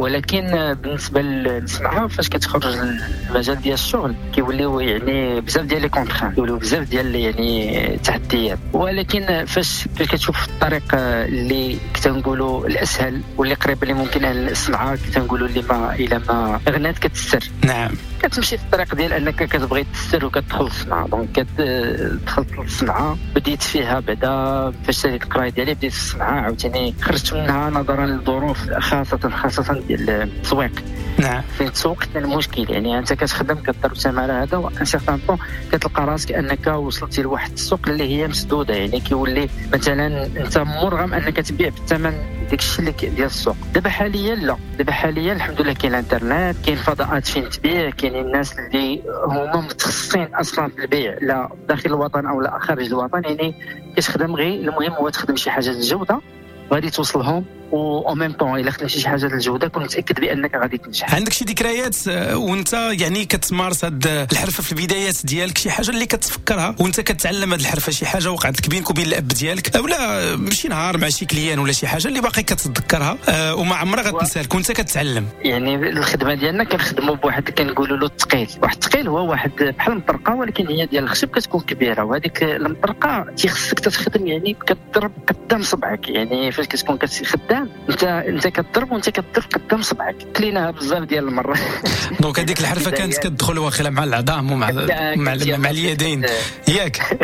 ولكن بالنسبه للصنعه فاش كتخرج المجال ديال الشغل كيوليو يعني بزاف ديال لي كونتران، كيوليو بزاف ديال يعني تحديات. ولكن فاش كتشوف الطريق اللي كتنقولوا الاسهل واللي قريب اللي ممكن الصنعه كتنقولوا اللي ما الى ما غنات كتستر. نعم. كتمشي في الطريق ديال انك كتبغي تستر وكتدخل للصنعه، دونك كتدخل للصنعه بديت فيها بعدا فاش ساليت القرايه ديالي بديت في الصنعه عاوتاني خرجت منها نظرا للظروف خاصه خاصه ديال التسويق. نعم. في التسويق كان المشكل، يعني انت كتخدم كضرب ثمن هذا وان سيغتان طون كتلقى راسك انك وصلتي لواحد السوق اللي هي مسدوده، يعني كيولي مثلا انت مرغم انك تبيع بالثمن داك الشيء اللي ديال السوق. دابا حاليا لا، دابا حاليا الحمد لله كاين الانترنت، كاين فضاءات فين تبيع، كاينين الناس اللي هما متخصصين اصلا في البيع لا داخل الوطن او لا خارج الوطن، يعني كتخدم غير المهم هو تخدم شي حاجه للجوده غادي توصلهم، و ميم طون الا خدمتي شي حاجه للجوده كون متاكد بانك غادي تنجح. عندك شي ذكريات وانت يعني كتمارس هاد الحرفه في البدايات ديالك، شي حاجه اللي كتفكرها وانت كتعلم هاد الحرفه، شي حاجه وقعت لك بينك وبين الاب ديالك اولا شي نهار مع شي كليان ولا شي حاجه اللي باقي كتذكرها أه وما عمرها غتنساها لك وانت كتعلم؟ يعني الخدمه ديالنا كنخدموا بواحد كنقولوا له الثقيل. واحد الثقيل هو واحد بحال المطرقه ولكن هي ديال الخشب كتكون كبيره، وهذيك المطرقه تيخصك تخدم يعني كتضرب قدام صبعك، يعني فاش كتكون كتخدام نعم انت انت كتضرب وانت كتضرب قدام صبعك، كليناها بزاف ديال المرات. دونك هذيك الحرفه كانت كتدخل واخيلا مع العظام ومع مع, مع اليدين ياك.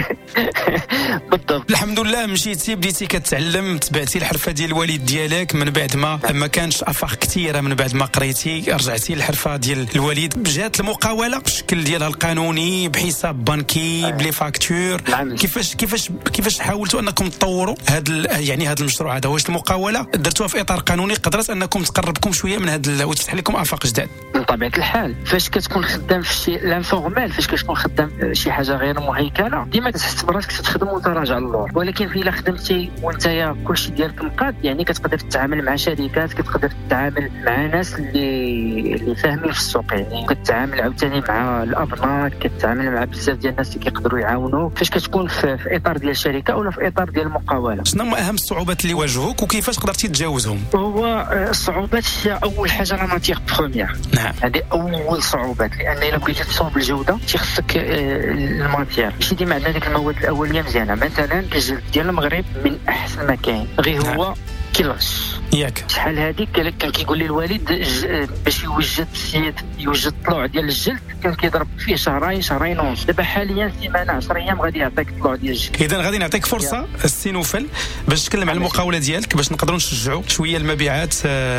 بالضبط. الحمد لله مشيتي بديتي كتعلم، تبعتي الحرفه ديال الوالد ديالك، من بعد ما ما كانش افاق كثيره، من بعد ما قريتي رجعتي للحرفه ديال الوالد. جات المقاوله بالشكل ديالها القانوني بحساب بنكي بلي فاكتور. كيفاش كيفاش كيفاش حاولتوا انكم تطوروا هذا يعني هذا المشروع هذا؟ واش المقاوله درتوها في اطار قانوني قدرت انكم تقربكم شويه من هذا وتفتح لكم افاق جداد؟ بطبيعه الحال فاش كتكون خدام في شي لانفورمال، فاش كتكون خدام شي حاجه غير مهيكله، ديما كتحس براسك تخدم وانت راجع للور. ولكن في الا خدمتي وانت كلشي ديالك مقاد، يعني كتقدر تتعامل مع شركات، كتقدر تتعامل مع ناس اللي اللي فاهمين في السوق، يعني كتعامل عاوتاني مع الابناء، كتعامل مع بزاف ديال الناس اللي كيقدروا يعاونوك فاش كتكون في, في اطار ديال الشركه ولا في اطار ديال المقاوله. شنو هما اهم الصعوبات اللي واجهوك وكيفاش قدرتي تجاوزهم؟ هو الصعوبات هي اول حاجه لا ماتيغ بروميير. نعم هذه اول صعوبات، لان الا بغيتي تصوب الجوده تيخصك الماتيغ. ماشي ديما عندنا ديك المواد الاوليه مزيانه. مثلا الجلد ديال المغرب من احسن ما كاين، غير هو كيلاش ياك. شحال هذيك كان كيقول لي الوالد باش يوجد السيد يوجد طلوع ديال الجلد كان كيضرب فيه شهرين شهرين ونص. دابا حاليا سيمانه عشرة ايام غادي يعطيك طلوع ديال الجلد. اذا غادي نعطيك فرصه السي نوفل باش تكلم على المقاوله ديالك، باش نقدروا نشجعوا شويه المبيعات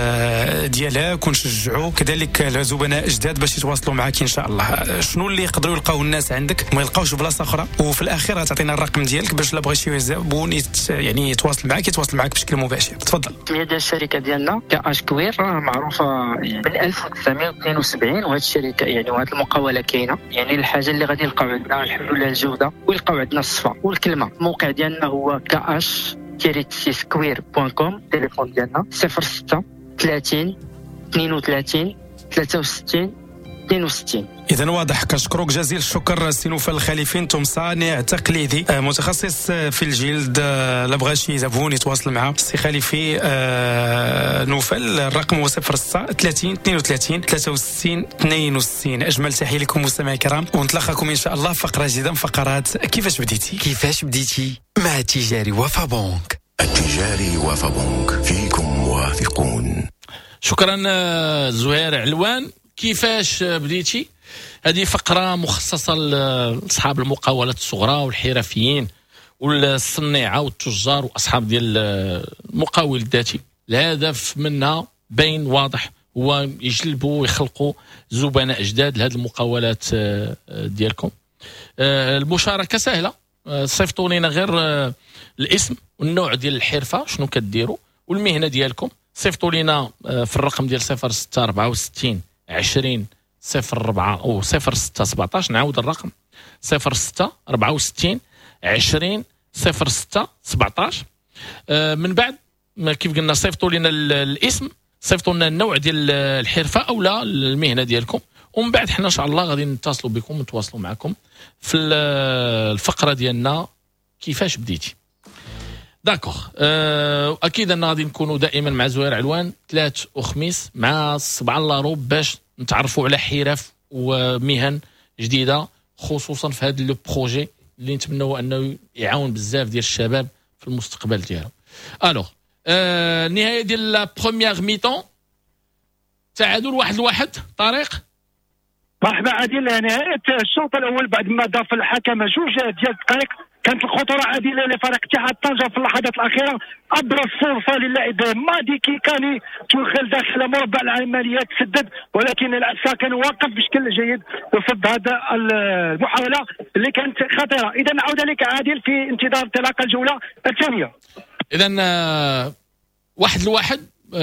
ديالها ونشجعوا كذلك الزبناء جداد باش يتواصلوا معك ان شاء الله. شنو اللي يقدروا يلقاو الناس عندك ما يلقاوش بلاصه اخرى؟ وفي الاخير غتعطينا الرقم ديالك باش لا بغى شي زبون يعني يتواصل معك يتواصل معك بشكل مباشر. تفضل. الشركه ديالنا كاش كوير معروفه من ألف وتسعمائة واثنين وسبعين، وهذه الشركه يعني وهذه المقاوله كاينه. يعني الحاجه اللي غادي نلقاو عندنا الحمد لله الجوده، ويلقاو عندنا الصفه والكلمه. الموقع ديالنا هو كاش تيريتسيس كوير بوان كوم. التليفون ديالنا صفر ستة ثلاثين اثنين وثلاثين ثلاثة وستين اثنين وستين. إذا واضح. كنشكرك جزيل الشكر سي نوفل الخليفي، انتم صانع تقليدي متخصص في الجلد. لا بغى شي زبون يتواصل مع السي خليفي نوفل، الرقم هو صفر ستة ثلاثين اثنين وثلاثين ثلاثة وستين اثنين وستين. أجمل تحية لكم مستمعي الكرام، ونتلاقاكم إن شاء الله فقرة جديدة من فقرات كيفاش بديتي. كيفاش بديتي مع التجاري وفا بنك. التجاري وفا بنك، فيكم واثقون. شكرا زهير علوان. كيفاش بديتي؟ هذه فقرة مخصصة لأصحاب المقاولات الصغرى والحرفيين والصناعة والتجار وأصحاب ديال المقاول الذاتي. الهدف منها باين واضح، هو يجلبوا ويخلقوا زبناء جداد لهذه المقاولات ديالكم. المشاركة سهلة، صيفطوا لنا غير الاسم والنوع ديال الحرفة شنو كديروا والمهنة ديالكم. صيفطوا لنا في الرقم ديال صفر ستة أربعة وستين عشرين صفر أربعة أو صفر ستة سبعطاش. نعاود الرقم صفر ستة أربعة وستين عشرين صفر ستة سبعطاش. من بعد كيف قلنا صيفطوا لنا الاسم، صيفطوا لنا النوع ديال الحرفة أو لا المهنة ديالكم، ومن بعد حنا إن شاء الله غادي نتصلوا بكم ونتواصلوا معكم في الفقرة ديالنا كيفاش بديتي. داكوغ. اكيد ان غادي نكونوا دائما مع زهير علوان ثلاث وخميس مع سبعة الله روب باش نتعرفوا على حرف ومهن جديده، خصوصا في هذا لو بروجي اللي نتمنوا انه يعاون بزاف ديال الشباب في المستقبل ديالهم. الوغ النهايه ديال لا بروميير ميطون، تعادل واحد لواحد. طارق مرحبا عادل. نهايه الشوط الاول بعد ما ضاف الحكم جوج ديال الدقائق كانت الخطوره عادله لفريق اتحاد طنجه في اللحظات الاخيره. ابرز فرصه للاعب مادي كيكاني تدخل داخل مربع العمليات تسدد، ولكن العسكر كان واقف بشكل جيد وصد هذا المحاوله اللي كانت خطيره. اذا نعود لك عادل في انتظار انطلاق الجوله الثانيه. اذا واحد لواحد.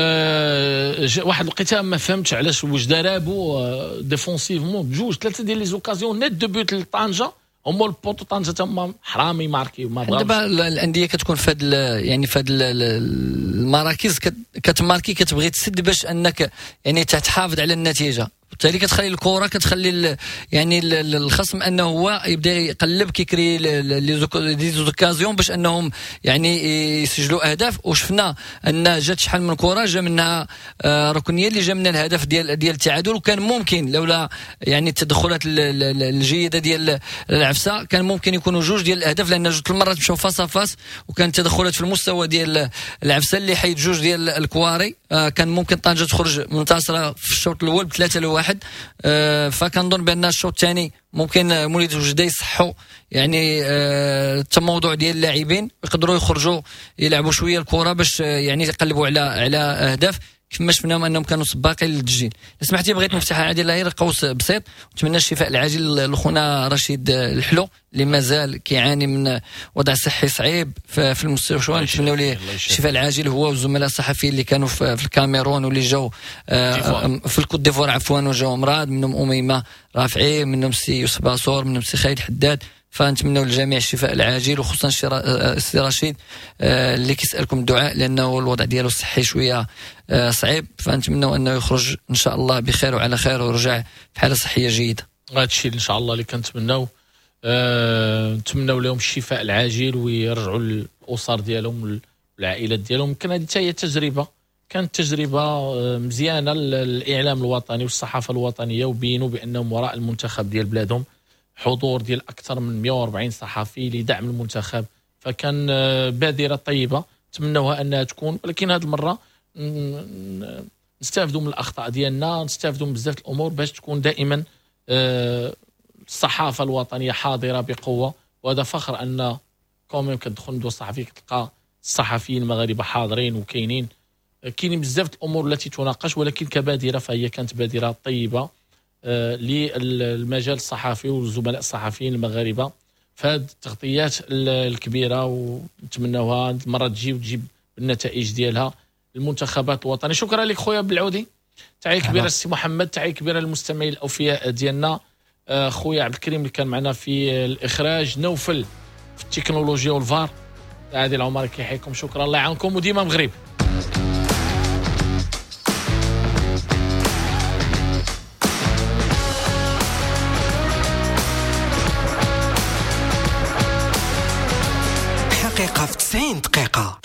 أه واحد القتال ما فهمتش علاش واش دارابو ديفونسيفمون بجوج ثلاثه ديال لي زوكازيون نيت دو بوت لطنجه هما البوطو طنجه تما حرامي ماركي ما بغاوش. دابا الانديه كتكون في هاد يعني في هاد المراكز كتماركي كتبغي تسد باش انك يعني تحافظ على النتيجه. بالتالي كتخلي الكره كتخلي يعني الخصم انه هو يبدا يقلب كيكري لي زوكازيون باش انهم يعني يسجلوا اهداف. وشفنا ان جات شحال من كره جا منها ركنيه اللي جا منها الهدف ديال ديال التعادل، وكان ممكن لولا يعني التدخلات الجيده ديال العفسه كان ممكن يكونوا جوج ديال الاهداف، لان جوج المرات مشاو فاس فاس وكانت تدخلات في المستوى ديال العفسه اللي حيد جوج ديال الكواري. كان ممكن طنجه تخرج منتصره في الشوط الاول بثلاثه لواحد. فكنظن بان الشوط الثاني ممكن مولد وجده يصحوا يعني التموضع ديال اللاعبين يقدروا يخرجوا يلعبوا شويه الكره باش يعني يقلبوا على على اهداف كما شفناهم انهم كانوا سباقين للتسجيل. سمحتي بغيت نفتح عادي الله غير قوس بسيط، ونتمنى الشفاء العاجل لخونا رشيد الحلو اللي مازال كيعاني من وضع صحي صعيب في المستشفى. نتمنوا ليه الشفاء العاجل هو والزملاء الصحفيين اللي كانوا في الكاميرون واللي جاوا في الكوت ديفوار عفوا وجاوا مراد، منهم اميمه رافعي، منهم سي يوسف باصور، منهم سي خالد حداد. فنتمنوا للجميع الشفاء العاجل، وخصوصا السي رشيد اللي كيسالكم الدعاء لانه الوضع ديالو الصحي شويه صعيب. فنتمنوا انه يخرج ان شاء الله بخير وعلى خير ويرجع في حاله صحيه جيده. هذا الشيء ان شاء الله اللي كنتمناو. أه نتمنوا لهم الشفاء العاجل ويرجعوا للاسر ديالهم والعائلات ديالهم. كان هذه حتى هي تجربه، كانت تجربه مزيانه للاعلام الوطني والصحافه الوطنيه، وبينوا بانهم وراء المنتخب ديال بلادهم. حضور ديال اكثر من مئة وأربعين صحفي لدعم المنتخب، فكان بادره طيبه نتمنوها انها تكون. ولكن هذه المره نستافدوا من الاخطاء ديالنا، نستافدوا من بزاف الامور باش تكون دائما الصحافه الوطنيه حاضره بقوه. وهذا فخر ان كوميم كتدخل ندوه صحفي كتلقى الصحفيين المغاربه حاضرين وكاينين. كاينين بزاف الامور التي تناقش، ولكن كبادره فهي كانت بادره طيبه للمجال الصحفي والزملاء الصحفيين المغاربه فهاد التغطيات الكبيره، ونتمناوها المره تجي وتجيب النتائج ديالها المنتخبات الوطنيه. شكرا لك خويا بالعودي، تحيه كبيره السي محمد، تحيه كبيره للمستمعين الاوفياء ديالنا. خويا عبد الكريم اللي كان معنا في الاخراج، نوفل في التكنولوجيا والفار، عادل العمر كيحييكم. شكرا الله يعاونكم وديما مغرب. حقيقة في تسعين دقيقة.